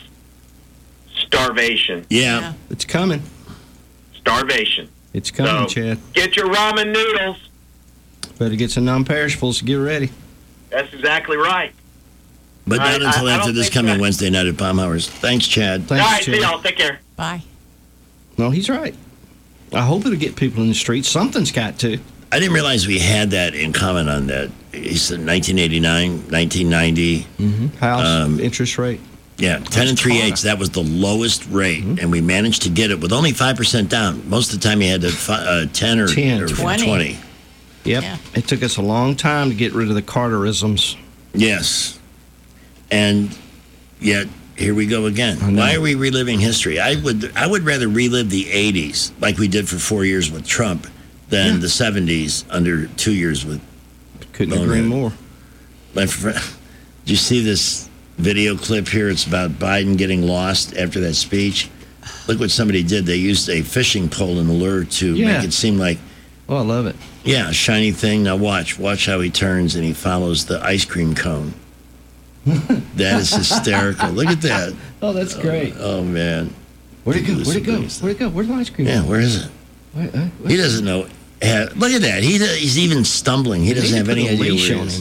Starvation. Yeah. It's coming. Starvation. It's coming, So, Chad. Get your ramen noodles. Better get some non-perishables to get ready. That's exactly right. But not I- until I- I after don't this think coming that- Wednesday night at Baumhauer's. Thanks, Chad. Thanks, All right, Chad. see y'all. Take care. Bye. No, he's right. I hope it'll get people in the streets. Something's got to. I didn't realize we had that in common on that. He said nineteen eighty-nine, nineteen ninety. Mm-hmm. House Um, interest rate. Yeah, ten and three eighths. That was the lowest rate, Mm-hmm. and we managed to get it with only five percent down. Most of the time, you had to fi- uh, ten or, ten, or twenty. twenty. Yep. Yeah. It took us a long time to get rid of the Carterisms. Yes, and yet here we go again. I know. Why are we reliving history? I would I would rather relive the eighties like we did for four years with Trump than Yeah. the seventies under two years with. Couldn't Bonehead. agree more. My friend, did you see this video clip here? It's about Biden getting lost after that speech. Look what somebody did. They used a fishing pole and a lure to Yeah. make it seem like, Oh, I love it. yeah, a shiny thing. Now watch. Watch how he turns and he follows the ice cream cone. That is hysterical. Look at that. Oh, that's great. Oh, oh man. Where'd it go? Where'd it go? Where'd it go? Where's the ice cream? Yeah, where is it? Wait, uh, He doesn't know. Yeah, look at that. He he's even stumbling. He doesn't They have put any a idea leash where he on is. him.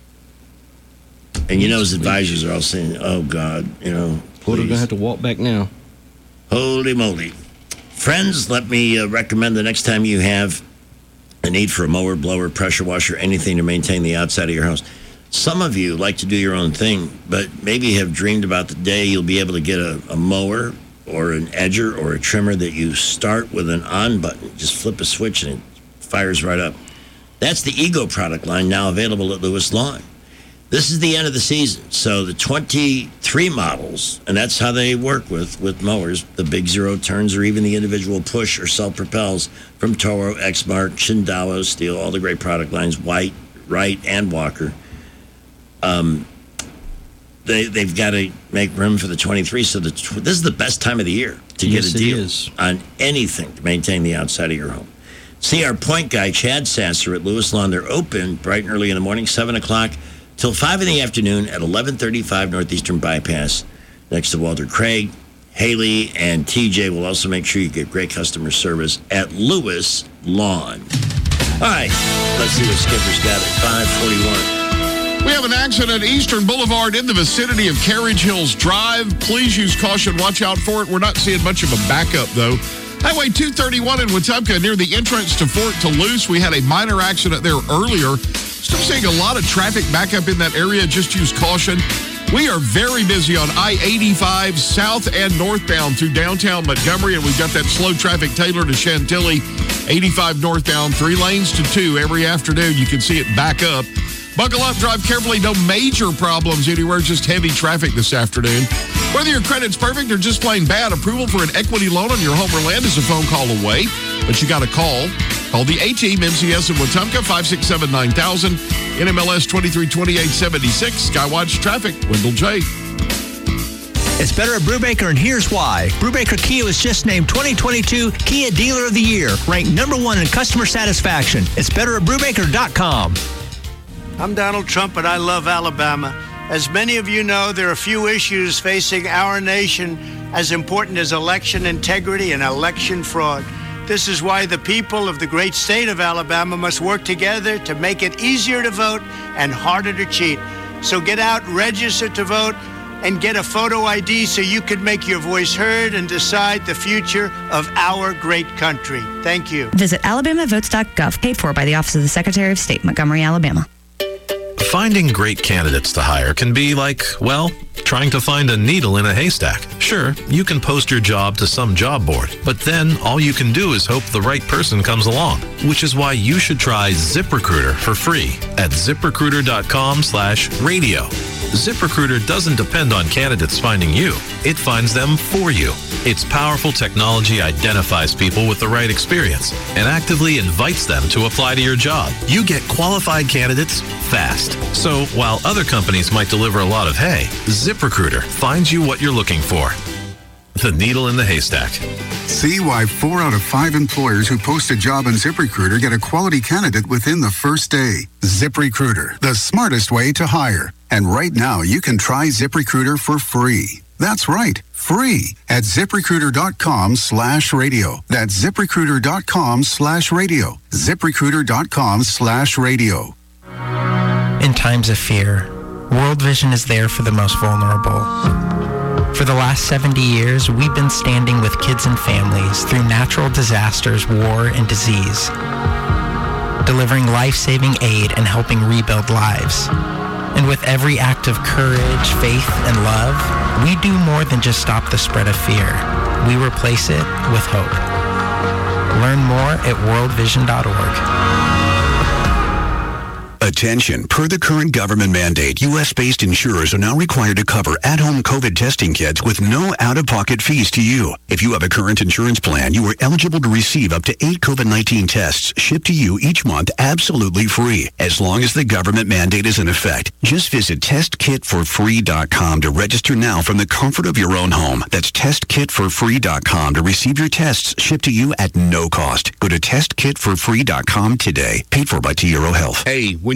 And you know his advisors are all saying, "Oh God, you know, We're please." gonna have to walk back now. Holy moly. Friends, let me uh, recommend the next time you have a need for a mower, blower, pressure washer, anything to maintain the outside of your house. Some of you like to do your own thing, but maybe have dreamed about the day you'll be able to get a, a mower or an edger or a trimmer that you start with an on button. Just flip a switch and it fires right up. That's the Ego product line, now available at Lewis Lawn. This is the end of the season, so the twenty-three models, and that's how they work with, with mowers, the big zero turns or even the individual push or self-propels from Toro, Exmark, Shindao, Steel, all the great product lines, White, Wright, and Walker. Um, they, they've got to make room for the twenty-three, so the tw- this is the best time of the year to Yes, get a it deal is. on anything to maintain the outside of your home. See our point guy, Chad Sasser, at Lewis Lawn. They're open bright and early in the morning, seven o'clock till five in the afternoon at eleven thirty-five Northeastern Bypass, next to Walter Craig. Haley and T J will also make sure you get great customer service at Lewis Lawn. All right, let's see what Skipper's got at five forty-one. We have an accident at Eastern Boulevard in the vicinity of Carriage Hills Drive. Please use caution. Watch out for it. We're not seeing much of a backup, though. Highway two thirty-one in Wetumpka near the entrance to Fort Toulouse. We had a minor accident there earlier. Still seeing a lot of traffic back up in that area. Just use caution. We are very busy on I eighty-five south and northbound through downtown Montgomery, and we've got that slow traffic Taylor to Chantilly, eighty-five northbound, three lanes to two every afternoon. You can see it back up. Buckle up, drive carefully. No major problems anywhere, just heavy traffic this afternoon. Whether your credit's perfect or just plain bad, approval for an equity loan on your home or land is a phone call away. But you got to call. Call the A-Team, M C S in Wetumpka, five six seven, nine thousand, N M L S twenty-three twenty-eight seventy-six, Skywatch Traffic, Wendell J. It's better at Brubaker, and here's why. Brubaker Kia was just named twenty twenty-two Kia Dealer of the Year, ranked number one in customer satisfaction. It's better at Brubaker dot com. I'm Donald Trump, and I love Alabama. As many of you know, there are few issues facing our nation as important as election integrity and election fraud. This is why the people of the great state of Alabama must work together to make it easier to vote and harder to cheat. So get out, register to vote, and get a photo I D so you can make your voice heard and decide the future of our great country. Thank you. Visit alabama votes dot gov, paid for by the Office of the Secretary of State, Montgomery, Alabama. Finding great candidates to hire can be like, well, trying to find a needle in a haystack. Sure, you can post your job to some job board, but then all you can do is hope the right person comes along, which is why you should try ZipRecruiter for free at ZipRecruiter.com slash radio. ZipRecruiter doesn't depend on candidates finding you. It finds them for you. Its powerful technology identifies people with the right experience and actively invites them to apply to your job. You get qualified candidates fast. So while other companies might deliver a lot of hay, ZipRecruiter finds you what you're looking for. The needle in the haystack. See why four out of five employers who post a job on ZipRecruiter get a quality candidate within the first day. ZipRecruiter, the smartest way to hire. And right now, you can try ZipRecruiter for free. That's right, free at ZipRecruiter.com slash radio. That's ZipRecruiter.com slash radio. ZipRecruiter.com slash radio. In times of fear, World Vision is there for the most vulnerable. For the last seventy years, we've been standing with kids and families through natural disasters, war, and disease, delivering life-saving aid and helping rebuild lives. And with every act of courage, faith, and love, we do more than just stop the spread of fear. We replace it with hope. Learn more at world vision dot org. Attention, per the current government mandate, U S-based insurers are now required to cover at-home COVID testing kits with no out-of-pocket fees to you. If you have a current insurance plan, you are eligible to receive up to eight COVID nineteen tests shipped to you each month absolutely free, as long as the government mandate is in effect. Just visit test kit for free dot com to register now from the comfort of your own home. That's test kit for free dot com to receive your tests shipped to you at no cost. Go to test kit for free dot com today. Paid for by T R O Health. Hey, when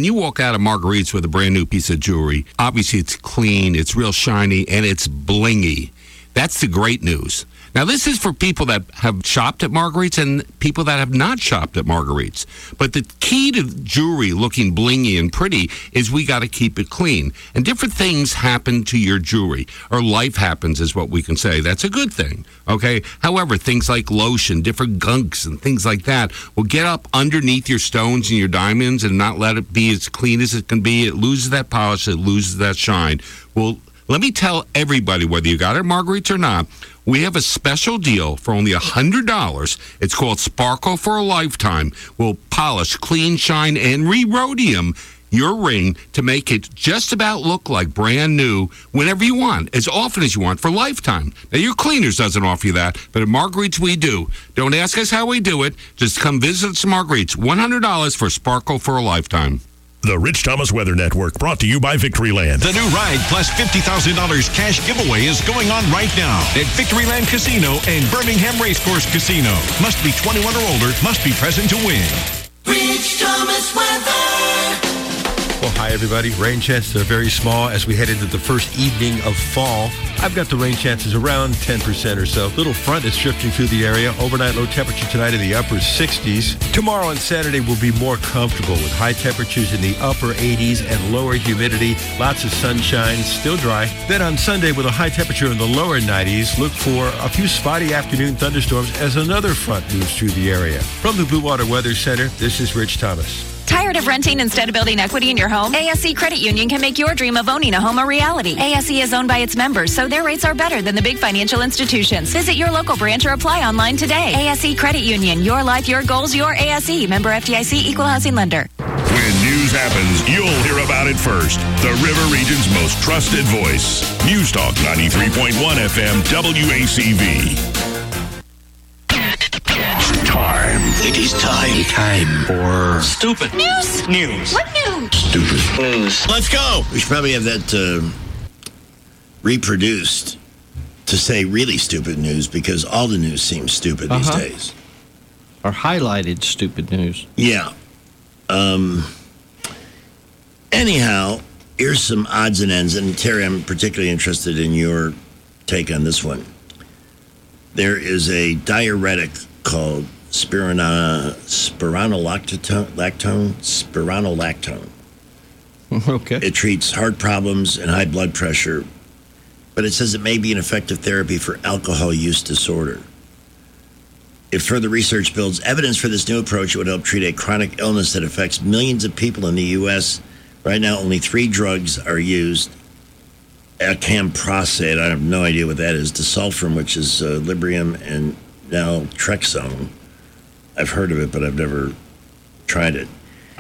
when you walk out of Marguerite's with a brand new piece of jewelry, obviously it's clean, it's real shiny, and it's blingy. That's the great news. Now, this is for people that have shopped at Marguerite's and people that have not shopped at Marguerite's. But the key to jewelry looking blingy and pretty is we got to keep it clean. And different things happen to your jewelry, or life happens is what we can say. That's a good thing, okay? However, things like lotion, different gunks and things like that will get up underneath your stones and your diamonds and not let it be as clean as it can be. It loses that polish, it loses that shine. Well, let me tell everybody, whether you got it at Marguerite's or not, we have a special deal for only one hundred dollars. It's called Sparkle for a Lifetime. We'll polish, clean, shine, and re-rhodium your ring to make it just about look like brand new whenever you want, as often as you want, for lifetime. Now, your cleaners doesn't offer you that, but at Marguerite's we do. Don't ask us how we do it. Just come visit us at Marguerite's. one hundred dollars for Sparkle for a Lifetime. The Rich Thomas Weather Network, brought to you by Victoryland. The new ride plus fifty thousand dollars cash giveaway is going on right now at Victoryland Casino and Birmingham Racecourse Casino. Must be twenty-one or older, must be present to win. Rich Thomas Weather. Well, hi, everybody. Rain chances are very small as we head into the first evening of fall. I've got the rain chances around ten percent or so. Little front is drifting through the area. Overnight low temperature tonight in the upper sixties. Tomorrow and Saturday will be more comfortable with high temperatures in the upper eighties and lower humidity. Lots of sunshine, still dry. Then on Sunday with a high temperature in the lower nineties, look for a few spotty afternoon thunderstorms as another front moves through the area. From the Blue Water Weather Center, this is Rich Thomas. Tired of renting instead of building equity in your home? A S E Credit Union can make your dream of owning a home a reality. A S E is owned by its members, so their rates are better than the big financial institutions. Visit your local branch or apply online today. A S E Credit Union. Your life, your goals, your A S E. Member F D I C, Equal Housing Lender. When news happens, you'll hear about it first. The River Region's most trusted voice. News Talk ninety-three point one F M W A C V. Time. It is time. Time for Stupid News. News. What news? Stupid News. Let's go. We should probably have that uh, reproduced to say really stupid news, because all the news seems stupid Uh-huh. these days. Or highlighted stupid news. Yeah. Um. Anyhow, here's some odds and ends. And Terry, I'm particularly interested in your take on this one. There is a diuretic called spirana, spironolactone, lactone, spironolactone. Okay. It treats heart problems and high blood pressure, but it says it may be an effective therapy for alcohol use disorder. If further research builds evidence for this new approach, it would help treat a chronic illness that affects millions of people in the U S. Right now, only three drugs are used. Acamprosate, I have no idea what that is. Disulfiram, which is uh, Librium, and naltrexone. I've heard of it, but I've never tried it.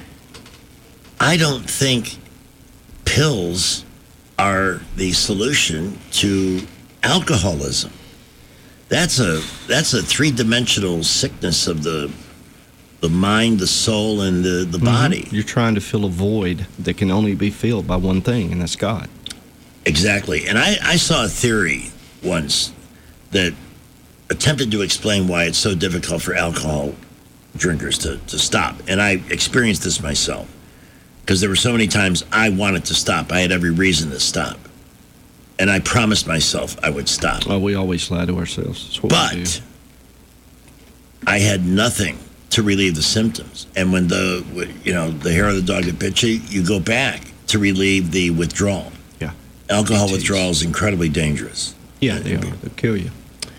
I don't think pills are the solution to alcoholism. That's a that's a three-dimensional sickness of the the mind, the soul, and the, the body. Mm-hmm. You're trying to fill a void that can only be filled by one thing, and that's God. Exactly. And I, I saw a theory once that attempted to explain why it's so difficult for alcohol drinkers to, to stop. And I experienced this myself, because there were so many times I wanted to stop. I had every reason to stop. And I promised myself I would stop. Oh, we always lie to ourselves. That's what we do. But I had nothing to relieve the symptoms. And when the, you know, the hair of the dog that bit you, you go back to relieve the withdrawal. Yeah. Alcohol withdrawal is incredibly dangerous. Yeah, they are. They'll kill you.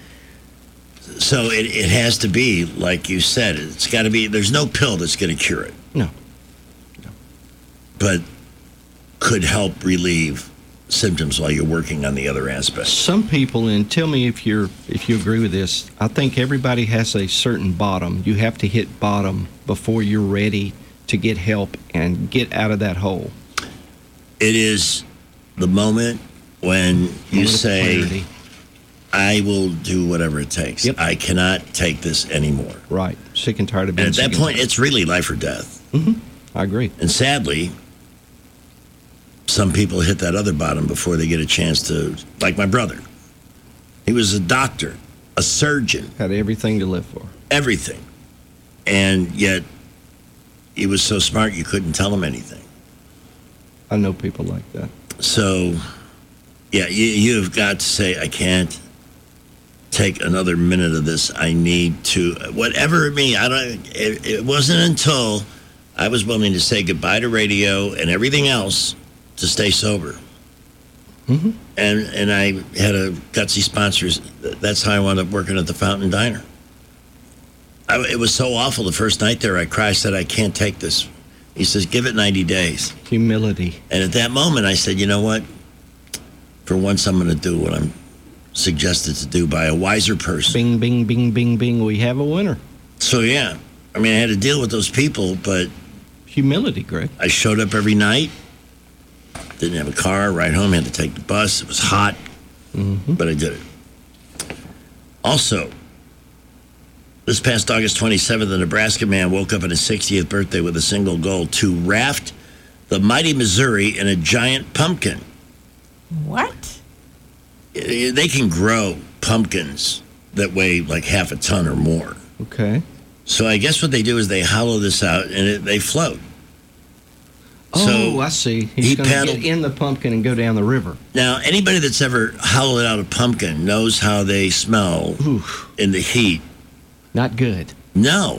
So it, it has to be, like you said, it's got to be, there's no pill that's going to cure it. No. no. But could help relieve symptoms while you're working on the other aspects. Some people, and tell me if you're if you agree with this, I think everybody has a certain bottom. You have to hit bottom before you're ready to get help and get out of that hole. It is the moment when you say, clarity. I will do whatever it takes. Yep. I cannot take this anymore. Right. Sick and tired of being And at that point, it's really life or death. Mm-hmm. I agree. And sadly, some people hit that other bottom before they get a chance to, like my brother. He was a doctor, a surgeon. Had everything to live for. Everything. And yet, he was so smart you couldn't tell him anything. I know people like that. So, yeah, you, you've got to say, I can't take another minute of this. I need to, whatever it means. I don't. It, it wasn't until I was willing to say goodbye to radio and everything else to stay sober. Mm-hmm. And and I had a gutsy sponsors. That's how I wound up working at the Fountain Diner. I, it was so awful the first night there. I cried. I said, I can't take this. He says, give it ninety days. Humility. And at that moment, I said, you know what? For once, I'm going to do what I'm suggested to do by a wiser person. Bing, bing, bing, bing, bing. We have a winner. So, yeah. I mean, I had to deal with those people, but... Humility, Greg. I showed up every night. Didn't have a car. Ride home. Had to take the bus. It was hot. Mm-hmm. But I did it. Also, this past August twenty-seventh, the Nebraska man woke up on his sixtieth birthday with a single goal: to raft the mighty Missouri in a giant pumpkin. What? They can grow pumpkins that weigh like half a ton or more. Okay. So I guess what they do is they hollow this out and it, they float. Oh, So I see. He's he going to paddled- get in the pumpkin and go down the river. Now, anybody that's ever hollowed out a pumpkin knows how they smell in the heat. Not good. No.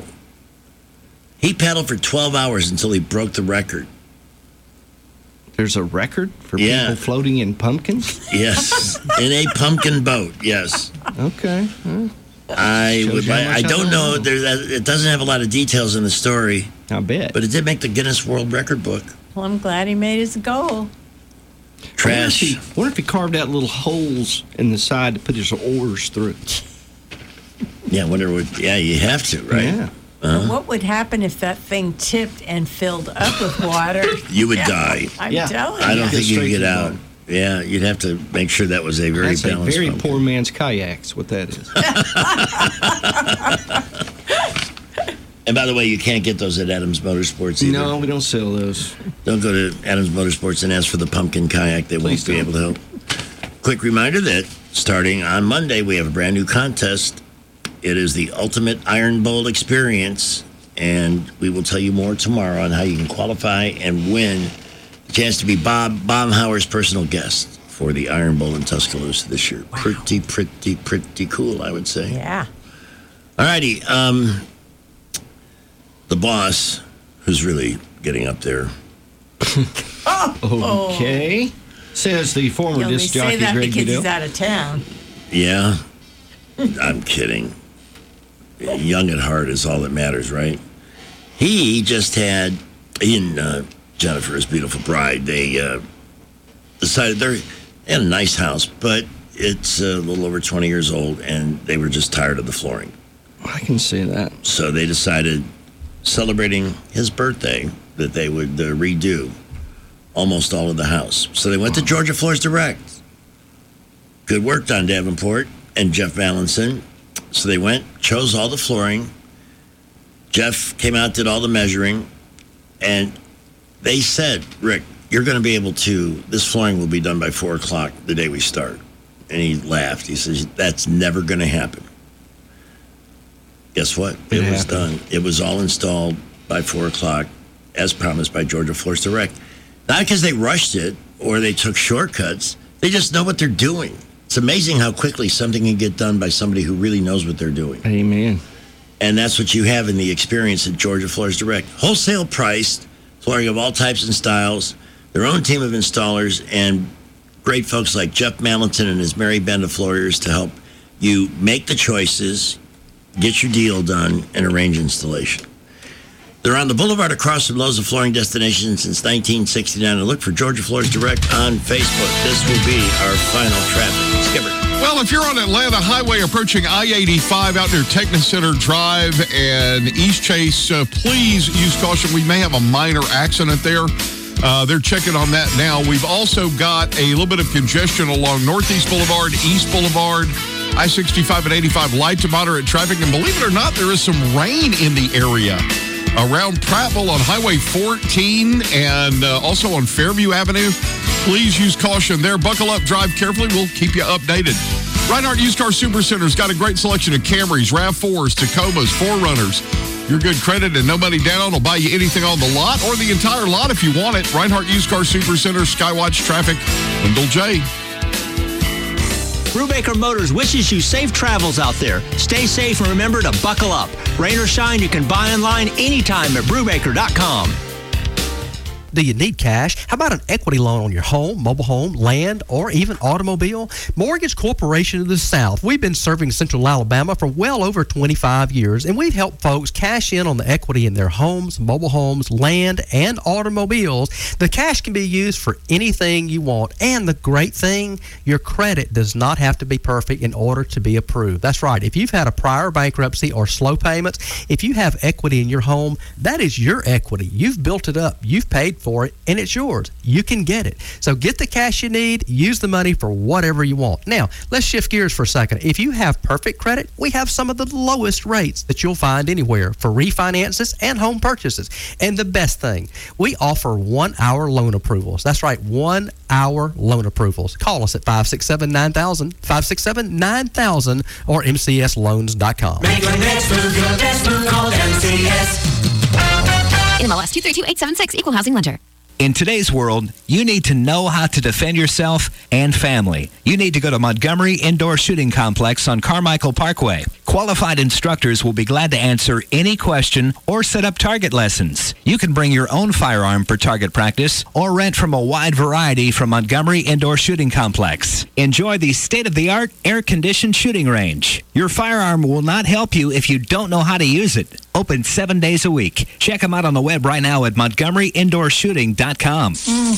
He paddled for twelve hours until he broke the record. There's a record for Yeah. people floating in pumpkins? Yes. In a pumpkin boat, yes. Okay. Well, I shows would. you how I, much I I don't don't know. know. There, it doesn't have a lot of details in the story. I bet. But it did make the Guinness World Record book. Well, I'm glad he made his goal. Trash. I wonder if he, wonder if he carved out little holes in the side to put his oars through. Yeah, I wonder what. Yeah, you have to, right? Yeah. Uh-huh. What would happen if that thing tipped and filled up with water? You would Yeah, die. I'm telling you. I don't think you'd straight get to the out. Yeah, you'd have to make sure that was a very That's a balanced very pumpkin. poor man's kayaks, what that is. And by the way, you can't get those at Adams Motorsports either. No, we don't sell those. Don't go to Adams Motorsports and ask for the pumpkin kayak. They Please won't be don't. able to help. Quick reminder that starting on Monday, we have a brand new contest. It is the Ultimate Iron Bowl Experience, and we will tell you more tomorrow on how you can qualify and win the chance to be Bob Baumhauer's personal guest for the Iron Bowl in Tuscaloosa this year. Pretty, pretty, pretty cool, I would say. Yeah. All righty. Um, the boss, who's really getting up there. Okay. Says the former You only disc say jockey that Greg because Goodell. he's out of town. Yeah, I'm kidding. Young at heart is all that matters, right? He just had, he and uh, Jennifer, his beautiful bride, they uh, decided they're, they had a nice house, but it's a little over twenty years old, and they were just tired of the flooring. I can see that. So they decided, celebrating his birthday, that they would uh, redo almost all of the house. So they went to Georgia Floors Direct. Good work, Don Davenport and Jeff Valenson. So they went, chose all the flooring. Jeff came out, did all the measuring. And they said, Rick, you're going to be able to, this flooring will be done by four o'clock the day we start. And he laughed. He says, that's never going to happen. Guess what? It, It was happened. done. It was all installed by four o'clock, as promised by Georgia Floors Direct. Not because they rushed it or they took shortcuts. They just know what they're doing. It's amazing how quickly something can get done by somebody who really knows what they're doing. Amen. And that's what you have in the experience at Georgia Floors Direct. Wholesale priced, flooring of all types and styles, their own team of installers, and great folks like Jeff Malenton and his Merry Band of Floors to help you make the choices, get your deal done, and arrange installation. They're on the boulevard across from Lowe's, a flooring destination since nineteen sixty-nine. And look for Georgia Floors Direct on Facebook. This will be our final traffic. Skipper. Well, if you're on Atlanta Highway approaching I eighty-five out near Technicenter Drive and East Chase, uh, please use caution. We may have a minor accident there. Uh, they're checking on that now. We've also got a little bit of congestion along Northeast Boulevard, East Boulevard, I sixty-five and eighty-five, light to moderate traffic. And believe it or not, there is some rain in the area. Around Prattville on Highway fourteen and uh, also on Fairview Avenue. Please use caution there. Buckle up, drive carefully. We'll keep you updated. Reinhardt Used Car Supercenter's got a great selection of Camrys, RAV fours, Tacomas, four runners, Your good credit and no money down will buy you anything on the lot or the entire lot if you want it. Reinhardt Used Car Supercenter, Skywatch Traffic, Wendell J. Brubaker Motors wishes you safe travels out there. Stay safe and remember to buckle up. Rain or shine, you can buy online anytime at Brubaker dot com. Do you need cash? How about an equity loan on your home, mobile home, land, or even automobile? Mortgage Corporation of the South. We've been serving Central Alabama for well over twenty-five years, and we've helped folks cash in on the equity in their homes, mobile homes, land, and automobiles. The cash can be used for anything you want, and the great thing, your credit does not have to be perfect in order to be approved. That's right. If you've had a prior bankruptcy or slow payments, if you have equity in your home, that is your equity. You've built it up. You've paid for it, and it's yours. You can get it. So get the cash you need, use the money for whatever you want. Now, let's shift gears for a second. If you have perfect credit, we have some of the lowest rates that you'll find anywhere for refinances and home purchases. And the best thing, we offer one-hour loan approvals. That's right, one-hour loan approvals. Call us at five six seven, nine thousand, five six seven, nine thousand, or m c s loans dot com. Make your next move your best move. Call M C S. N M L S two three two eight seven six, Equal Housing Lender. In today's world, you need to know how to defend yourself and family. You need to go to Montgomery Indoor Shooting Complex on Carmichael Parkway. Qualified instructors will be glad to answer any question or set up target lessons. You can bring your own firearm for target practice or rent from a wide variety from Montgomery Indoor Shooting Complex. Enjoy the state-of-the-art air-conditioned shooting range. Your firearm will not help you if you don't know how to use it. Open seven days a week. Check them out on the web right now at montgomery indoor shooting dot com.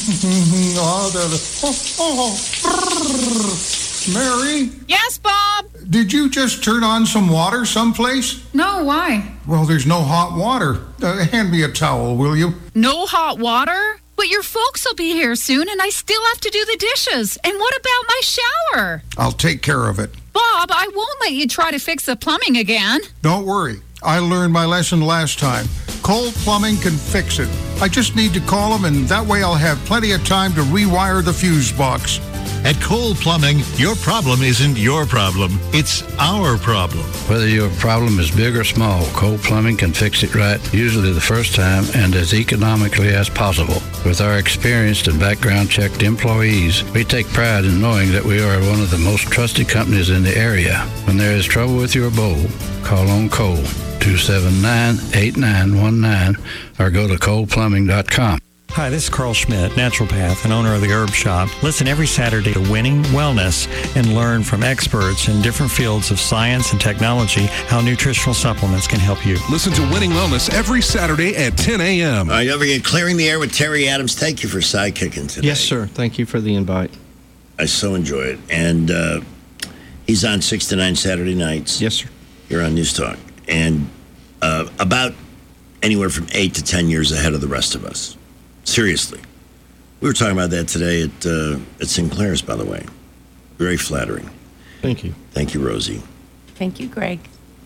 Mary? Yes, Bob? Did you just turn on some water someplace? No, why? Well, there's no hot water. Uh, hand me a towel, will you? No hot water? But your folks will be here soon, and I still have to do the dishes. And what about my shower? I'll take care of it. Bob, I won't let you try to fix the plumbing again. Don't worry. I learned my lesson last time. Cole Plumbing can fix it. I just need to call them, and that way I'll have plenty of time to rewire the fuse box. At Cole Plumbing, your problem isn't your problem. It's our problem. Whether your problem is big or small, Cole Plumbing can fix it right, usually the first time and as economically as possible. With our experienced and background-checked employees, we take pride in knowing that we are one of the most trusted companies in the area. When there is trouble with your bowl, call on Cole, two seven nine, eight nine one nine, or go to cole plumbing dot com. Hi, this is Carl Schmidt, naturopath and owner of the Herb Shop. Listen every Saturday to Winning Wellness and learn from experts in different fields of science and technology how nutritional supplements can help you. Listen to Winning Wellness every Saturday at ten a.m. All right, over again, Clearing the Air with Terry Adams. Thank you for sidekicking today. Yes, sir. Thank you for the invite. I so enjoy it. And uh, he's on six to nine Saturday nights. Yes, sir. Here on News Talk. And uh, about anywhere from eight to ten years ahead of the rest of us. Seriously. We were talking about that today at uh, at Sinclair's, by the way. Very flattering. Thank you. Thank you, Rosie. Thank you, Greg.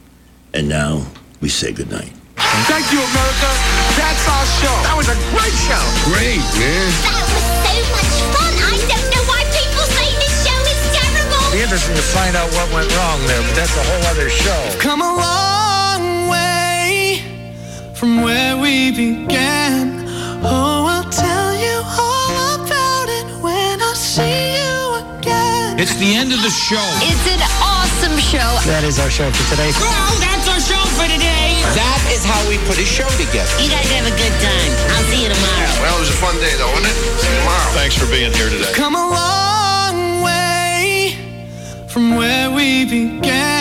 And now we say goodnight. Thank you, America. That's our show. That was a great show. Great, man. That was so much fun. I don't know why people say this show is terrible. It'd be interesting to find out what went wrong there, but that's a whole other show. Come a long way from where we began. Oh, I'll tell you all about it when I see you again. It's the end of the show. It's an awesome show. That is our show for today. Well, that's our show for today. That is how we put a show together. You guys have a good time. I'll see you tomorrow. Well, it was a fun day, though, wasn't it? See you tomorrow. Thanks for being here today. Come a long way from where we began.